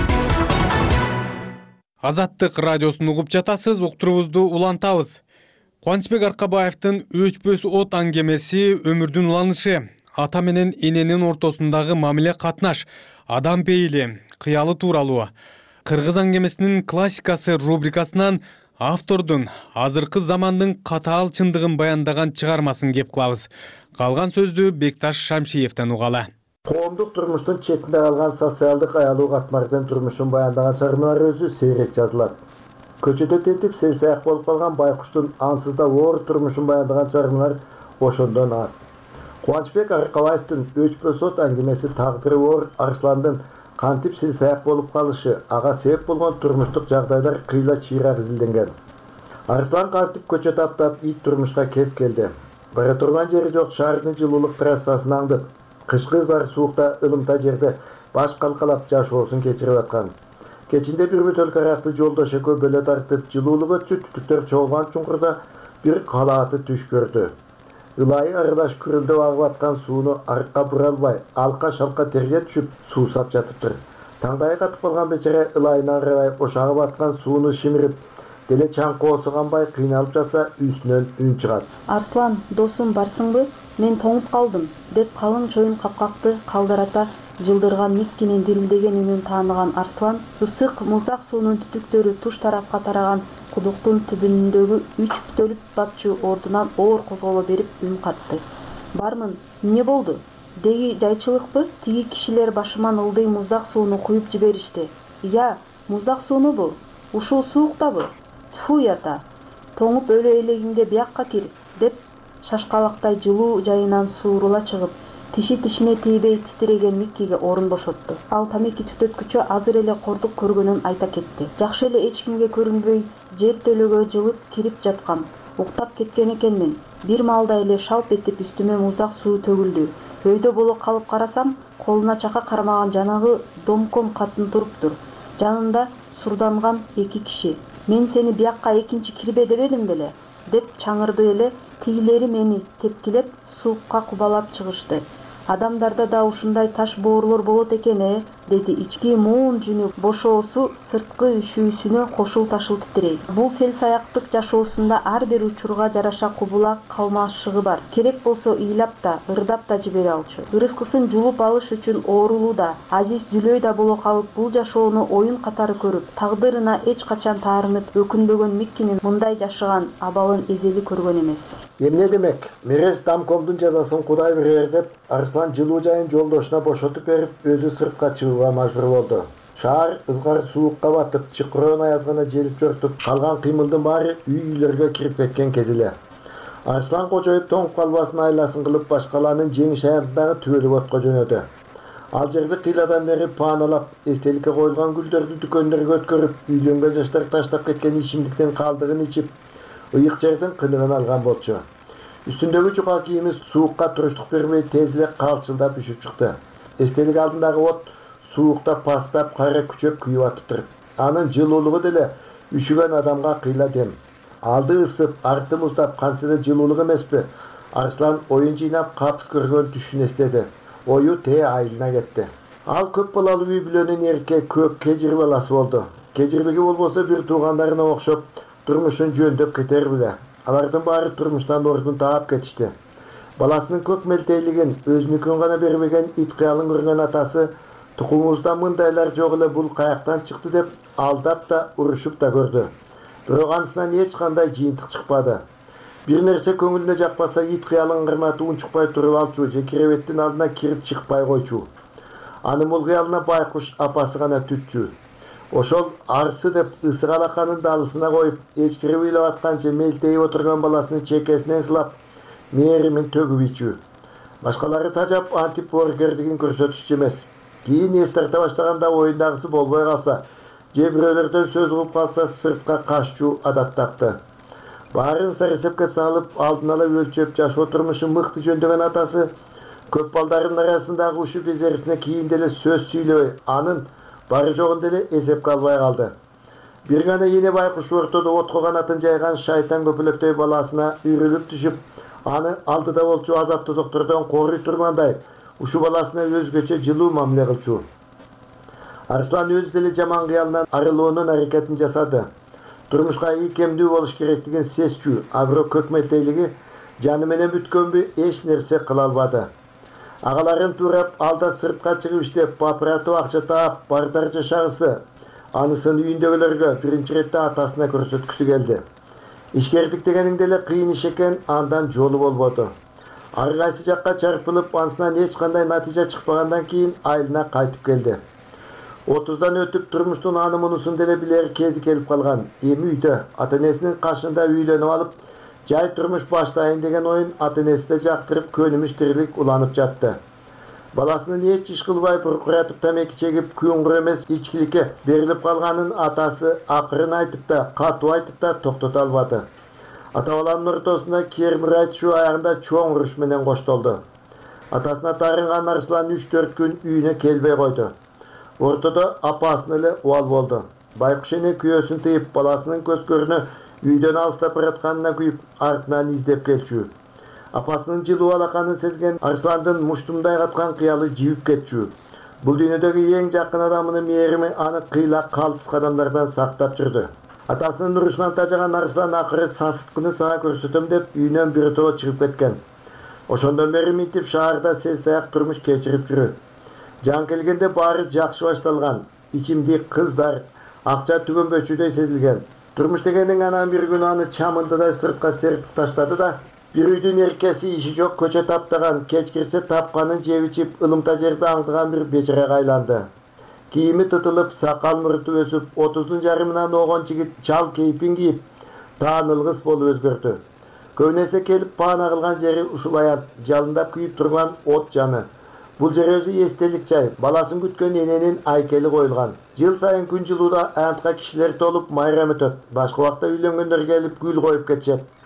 Азаттык радиосун угуп жатасыз, уктуруубузду улантабыз. Кубанычбек Аркабаевдин өчпөс от аңгемеси өмүрдүн уланышы, ата менен эненин ортосундагы мамиле катнаш, адам пейили, кыялы тууралуу. Кыргыз аңгемесинин классикасы рубрикасынан автордун азыркы замандын катаал чындыгын баяндаган чыгармасын кеп кылабыз. Калган сөздү Бекташ Шамшиевден угалы. Коомдук турмуштун четинде калган социалдык аялуу катмардын турмушун баяндаган чыгармалар өзү сейрек жазылат. Көчөдө тентип сел-саяк болуп калган байкуштун ансызда оор турмушун баяндаган чыгармалар ошондон аз. Кубанычбек Аркабаевдин өчпөс от аңгемеси тагдыры оор Арсландын кантип сел-саяк болуп калышы, ага себеп болгон турмуштук жагдайлар кыйла чыйрак изилденген. Арслан кантип көчө таптап ит турмушка кез келди. Бара турган жери жок шаардын жылуулук трассасын аңдып, кышкы ызар суукта ылымта жерде баш калкалап жашоосун кечирип аткан. Кечинде бир бүтөл каракты жолдош экөө бөлө тартып, жылуулук өтчү түтүктөр чогулган чуңкурда бир калааты түш көрдү. Ылайы аралаш күрүлдөп агып аткан сууну аркка бура албай, алка-шалка терге түшүп, суусап жатыптыр. Таңдайы катып калган бечара ылайына карабай, ошо агып аткан сууну шимирип, деле чаңкоосу канбай кыйналып жатса, үстүнөн үн чыгат. Арслан, досум, барсыңбы? Мен тоңуп калдым, деп калың чоюн капкакты калдырата жылдырган Миккинин дирилдеген үнүн тааныган Арслан, ысык муздак суунун түтүктөрү туш тарапка тараган кудуктун түбүндөгү үч бүтөлүп бапчу ордунан оор козголо берип үн катты. Бармын, эмне болду? Деги жайчылыкпы? Тиги кишилер башыман ылдый муздак сууну куюп жиберишти. Я, муздак суунубу? Ушул сууктабы? Тфу ята. Тоңуп өлө элегиңде биякка кир, деп шашкалактай жылуу жайынан suurула чыгып, тиши тишине тийбей титиреген Миккиге орун бошотту. Ал тамеки түтөткүчө азыр эле кордук көргөнүн айта кетти. Жакшы эле эч кимге көрүнбөй, жер төлөгө жылып кирип жаткам. уктап кеткен экенмин. Бир маалда эле шалп этип үстүмө муздак суу төгүлдү. Өйдө боло калып карасам, колуна чака кармаган жанагы домком катын туруптур. Жанында сурданган эки киши. Мен сени биякка экинчи кирбе дебедим беле, деп чаңырды эле. Тигилери мени тепкилеп суукка кубалап чыгышты. Адамдарда да ушундай таш боорлор болот экен э, деди ички муун жүнү бошоосу сырткы үшүүсүнө кошул-ташыл титирейт. Бул сел саяктык жашоосунда ар бир учурга жараша кубула калмашыгы бар. Керек болсо ыйлап да, ырдап да жибере алчу. Ырыскысын жулуп алыш үчүн оорулуу да, азиз дүлөй да боло калып, бул жашоону оюн катары көрүп, тагдырына эч качан таарынып өкүнбөгөн Миккинин мындай жашаган абалын эзели көргөн эмес. Эмне демек? Мерез Дамкомдун жазасын Кудай берер деп Арслан жылуу жайын жолдошуна бошотуп берип, өзү сыртка чыгууга мажбур болду. Шаар ызгар суукка батып, чыкырын аязгана желип жортуп, калган кыймылдын баары үй-үйлөргө кирип кеткен кез эле. Арслан кожоюп тоңуп калбасын айласын кылып, башкаланын жеңиш аягындагы түбөлүк отко жөнөдү. Ал жерди кыйладан бери пааналап, эстеликке коюлган гүлдөрдү дүкөндөргө өткөрүп, үйлөнгөн жаштар таштап кеткен ичимдиктин калдыгын ичип, ыйык жердин кыныгын алган болчу. Үстүндөгү жука кийими суукка туруштук бербей тез эле калчылдап үшүп чыкты. Эстелик алдындагы от суукта пастап, кайра күчөп күйүп атыптыр. Анын жылуулугу деле үшүгөн адамга кыйла дем. Алды ысып, арты муздап, кантсе да жылуулук эмеспи? Арслан оюн жыйнап, капыс көргөн түшүн эстеди. Ою тээ айылына кетти. Ал көп балалуу үй бүлөнүн эрке көк кежир баласы болду. Кежирлиги болбосо бир туугандарына окшоп, турмушун жөндөп кетер беле. Алардын баары турмуштан ордун таап кетишти. Баласынын көк мелтейлигин, өзүнүкүн гана бербеген ит кыялын көргөн атасы тукумубузда мындайлар жок эле, бул каяктан чыкты деп алдап да, урушуп да көрдү. Бирок анысынан эч кандай жыйынтык чыкпады. Бир нерсе көңүлүнө жакпаса, ит кыялын кырматы унчукпай туруп алчу же киребеттин алдына кирип чыкпай койчу. Анын бул кыялына байкуш апасы гана түтчү. Ошол арсы деп ысык алаканын далысына коюп, эчкирип ыйлап атканча мелтейип отурган баласынын чекесинен сылап, мээримин төгүп ичүү. Башкалары тажап антип боорукердигин көрсөтүшчү эмес. Кийин эс тарта баштаганда оюндагысы болбой калса, же бирөөлөрдөн сөз угуп калса, сыртка каччу адат тапты. Баарын сарысепке салып, алдын ала өлчөп жашоо турмушун мыкты жөндөгөн атасы көп балдардын арасындагы ушу безерисине кийин деле сөз сүйлөбөй, анын бары жогун деле эсепке албай калды. Бир гана эне байкуш ортодо отко канатын жайган шайтан көпөлөктөй баласына үрүлүп түшүп, аны алдыда болчу азап тозоктордон коруй тургандай, ушу баласына өзгөчө жылуу мамиле кылчу. Арслан өзү деле жаман кыялынан арылуунун аракетин жасады. Турмушка ийкемдүү болуш керектигин сезчү, а бирок көк мелтейлиги жаны менен бүткөнбү эч нерсе кыла албады. Агаларын турап, алда сыртка чыгып иштеп, папыратып акча таап, бардар жашагысы, анысын үйүндөгүлөргө биринчи иретте атасына көрсөткүсү келди. Ишкердик дегениң деле кыйын иш экен, андан жолу болбоду. Ар кайсы жакка чарпылып, анысынан эч кандай натыйжа чыкпагандан кийин айылына кайтып келди. отуздан өтүп турмуштун аны мунусун деле билер кези келип калган. Эми үйдө ата-энесинин кашында үйлөнүп алып, жай турмуш баштайын деген оюн ата-энеси да жактырып, көнүмүш тирилик уланып жатты. Баласынын эч иш кылбай буркуратып тамеки чегип, күңгүр эмес ичкиликке берилип калганын атасы акырын айтып да, катуу айтып да токтото албады. Ата-баланын ортосунда кермир айтышуу аягында чоң уруш менен коштолду. Атасына таарынган Арслан үч төрт күн үйүнө келбей койду. Ортодо апасына эле убал болду. Байкуш эне күйөөсүн тыйып, баласынын көз көрүнө үйдөн алыстап баратканына күйүп, артынан издеп келчү. Апасынын жылуу алаканын сезген Арсландын муштумдай каткан кыялы жибип кетчү. Бул дүйнөдөгү эң жакын адамынын мээрими аны кыйла калпсыз кадамдардан сактап жүрдү. Атасынын урушунан тажаган Арслан акыры сасыткыны сага көрсөтөм деп үйүнөн биротоло чыгып кеткен. Ошондон бери мынтип шаарда сел-саяк турмуш кечирип жүрөт. Жан келгенде баары жакшы башталган. Ичимдик, кыздар, акча түгөнбөчүдөй сезилген. Турмуш дегениң анан бир күнү аны чамындыдай сыртка серип таштады да, бир үйдүн эркеси иши жок көчө таптаган, кеч кирсе тапканын жеп ичип, ылымта жерде аңдыган бир бечарага айланды. Кийими тытылып, сакал муруту өсүп, отуздун жарымынан огон жигит чал кейпин кийип, таанылгыс болуп өзгөрдү. Көбүнесе келип паана кылган жери ушул аят, жалындап күйүп турган от жаны. Бул жер өзү эстелик жай, баласын күткөн эненин айкели коюлган. Жыл сайын күн жылууда антка кишилер толуп майрам өтөт. Башка убакта үйлөнгөндөр келип гүл коюп кетишет.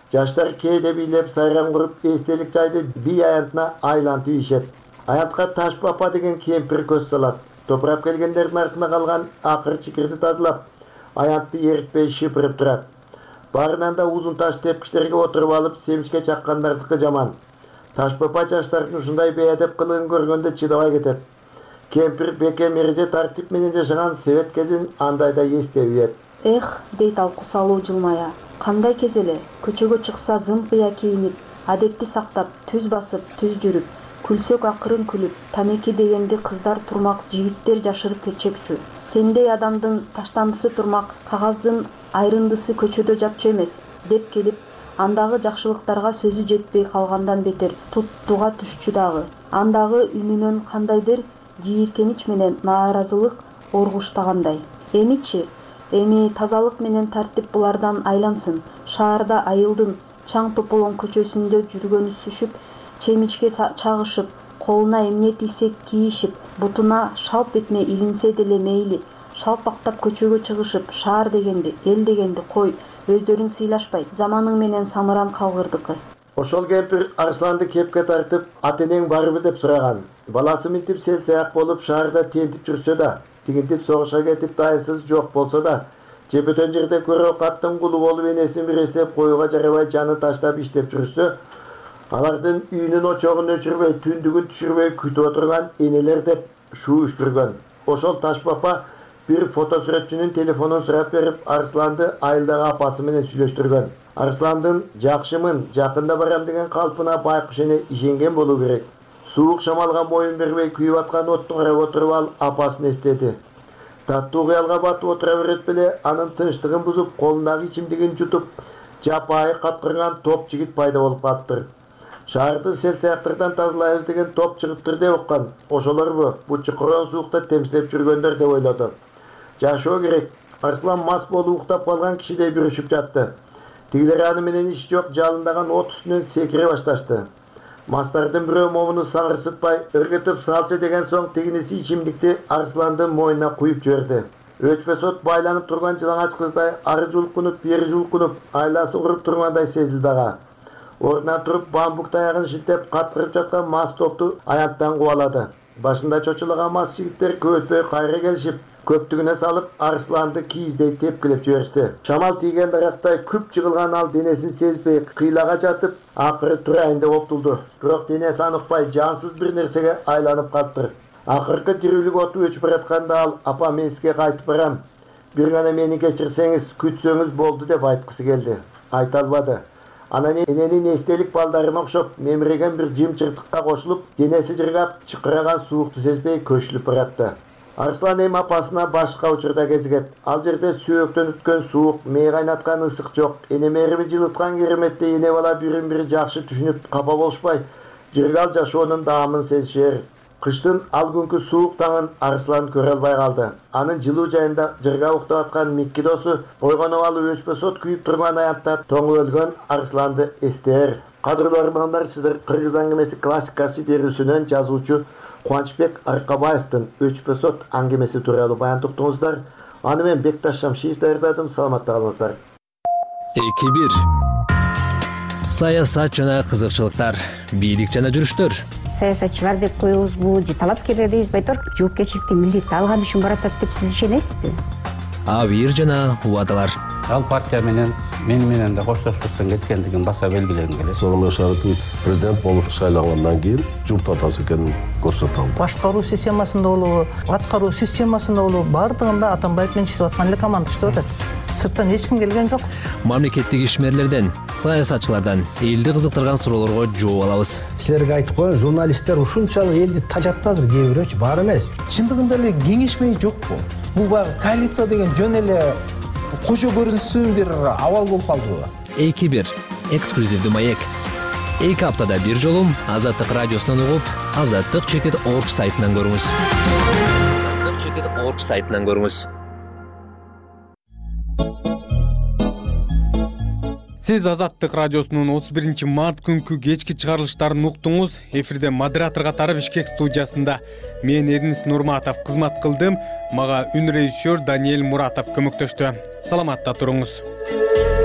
Жаштар кээде бийлеп сайран куруп эстелик жайды бий аянтына айлантып ийишет. Аянтка Таш Папа деген кемпир көз салат. Топурап келгендердин артына калган акыр чикирди тазалап, аянтты эритпей шыпырып турат. Барынан да узун таш тепкичтерге отуруп алып, семичке чаккандардыкы жаман. Таш Папа жаштардын ушундай бейадеп кылыгын көргөндө чыдабай кетет. Кемпир бекем эреже тартип менен жашаган Совет кезин андайда эстеп ийет. Эх, дейт ал кусалуу жылмая. Кандай кез эле, көчөгө чыкса зымпыя кийинип, адетти сактап, түз басып, түз жүрүп, күлсөк акырын күлүп, тамеки дегенди кыздар турмак, жигиттер жашырып кетчекчү. Сендей адамдын таштандысы турмак, кагаздын айрындысы көчөдө жатчу эмес, деп келип, андагы жакшылыктарга сөзү жетпей калгандан бетер туттуга түшчү дагы. Андагы үнүнөн кандайдыр жийиркенич менен нааразылык оргуштагандай. Эмичи, эми тазалык менен тартип булардан айлансын. Шаарда айылдын чаң тополон көчөсүндө жүргөнүсүшүп, чемичке чагышып, колуна эмне тийсе кийишип, бутуна шалп этме илинсе деле мейли, шалпактап көчөгө чыгышып, шаар дегенди, эл дегенди кой, өздөрүн сыйлашпай, заманың менен самыран калгырдыкы. Ошол кемпир Арсланды кепке тартып, атенең барбы деп сураган. Баласы минтип сел саяк болуп шаарда тентип жүрсө да, тигинтип согушка кетип дайынсыз жок болсо да, жепетен жерде көрө каттын кулу болуп энесин бирестеп коюга жарабай жаны таштап иштеп жүрсө, алардын үйүнүн очогун өчүрбөй, түндүгүн түшүрбөй күтүп отурган энелер деп шуу үскүргөн. Ошол Таш Папа бир фотосүрөтчүнүн телефонун сурап берип, Арсланды айылдагы апасы менен сүйлөштүргөн. Арсландын жакшымын, жакында барам деген калпына байкуш эне ишенген болуу керек. Суук шамалга моюн бербей күйүп аткан отту карап отуруп ал апасын эстеди. Таттуу кыялга батып отура берет беле, анын тынчтыгын бузуп, колундагы ичимдигин жутуп, жапайы каткырган топ жигит пайда болуп калыптыр. Шаарды сел саяктардан тазалайбыз деген топ чыгыптыр деп уккан. Ошолорбу бу чукурон суукта темселеп жүргөндөр деп ойлоду. Жашоо керек. Арслан мас болуп уктап калган кишидей бүрүшүп жатты. Тигилер аны менен иш жок, жалындаган от үстүнөн секире башташты. Мастардын бирөө момуну саңырсытпай ыргытып салчы деген соң тигиниси ичимдикти Арсландын мойнуна куюп жиберди. Өчпөсөт байланып турган жылаңач кыздай ары жулкунуп, бери жулкунуп, айласы уруп тургандай сезилди ага. Ордунан туруп бамбук таягын шилтеп каткырып жаткан мас топту аянттан кубалады. Башында чочулаган мас жигиттер көп өтпөй кайра келишип, көптүгүнө салып Арсланды кийиздей тепкилеп жиберишти. Шамал тийген дарактай күп жыгылган ал денесин сезбей кыйлага жатып, акыры турайын деп оптулду. Бирок денеси аныкпай жансыз бир нерсеге айланып калыптыр. Акыркы тирүүлүк оту өчүп баратканда ал апа мен сизге кайтып барам. Бир гана мени кечирсеңиз, күтсөңүз болду деп айткысы келди. Айта албады. Анан эненин эстелик балдарына окшоп мемиреген бир жим чыртыкка кошулуп, денеси жыргап, чыкыраган суукту сезбей көчүлүп баратты. Арслан эми апасына башка учурда кезигет. Ал жерде сөөктөн өткөн суук, мээ кайнаткан ысык жок. Эне мерими жылыткан кереметте эне бала бирин бири жакшы түшүнүп капа болушпай, жыргал жашоонун даамын сезишер. Кыштын ал күнкү суук таңын Арслан көрө албай калды. Анын жылуу жайында жырга уктап аткан Микки досу койгонуп алып өчпөсөт күйүп турган аянтта тоңу өлгөн Арсланды эстер. Кадырлуу армандар, сиздер Кыргыз аңгемеси классикасы берүүсүнөн жазуучу Кубанычбек Аркабаевдин өчпөсөт аңгемеси тууралуу баян уктуңуздар. Аны мен Бекташ Шамшиев даярдадым. Саламатта калыңыздар. эки бир Саясат жана кызыкчылыктар, бийлик жана жүрүштөр. Саясатчылар деп коебузбу, же талапкерлер дейбиз, байтор жоопкерчиликти милдетти алган үчүн баратат деп сиз ишенесизби? Абийир жана убадалар. Ал партия менен мени менен да коштошпостон кеткендигин баса белгилегим келет. Сооронбай Шарипович президент болуп шайлангандан кийин журт атасы экенин көрсөтө алды. Башкаруу системасында болобу, аткаруу системасында болобу, бардыгында Атамбаев менен иштеп аткан эле команда иштеп атат. Сырттан эч ким келген жок. Мамлекеттик ишмерлерден, саясатчылардан элди кызыктырган суроолорго жооп алабыз. Силерге айтып коеюн, журналисттер ушунчалык элди тажатты азыр, кээ бирөөчү бар эмес. Чындыгында эле кеңешмей жокпу? Бул баягы коалиция деген жөн эле кожо көрүнсүн бир абал болуп калдыбы? эки бир эксклюзивдүү маек. эки аптада бир жолу Азаттык радиосунан угуп, азаттык чекит точка орг сайтынан көрүңүз. азаттык чекит точка орг сайтынан көрүңүз. Сиз Азаттык радиосунун отуз биринчи март күнкү кечки чыгарылыштарын уктуңуз. Эфирде модератор катары Бишкек студиясында мен Эрнис Нурматов кызмат кылдым. Мага үн режиссер Даниэль Муратов көмөктөштү. Саламатта туруңуз.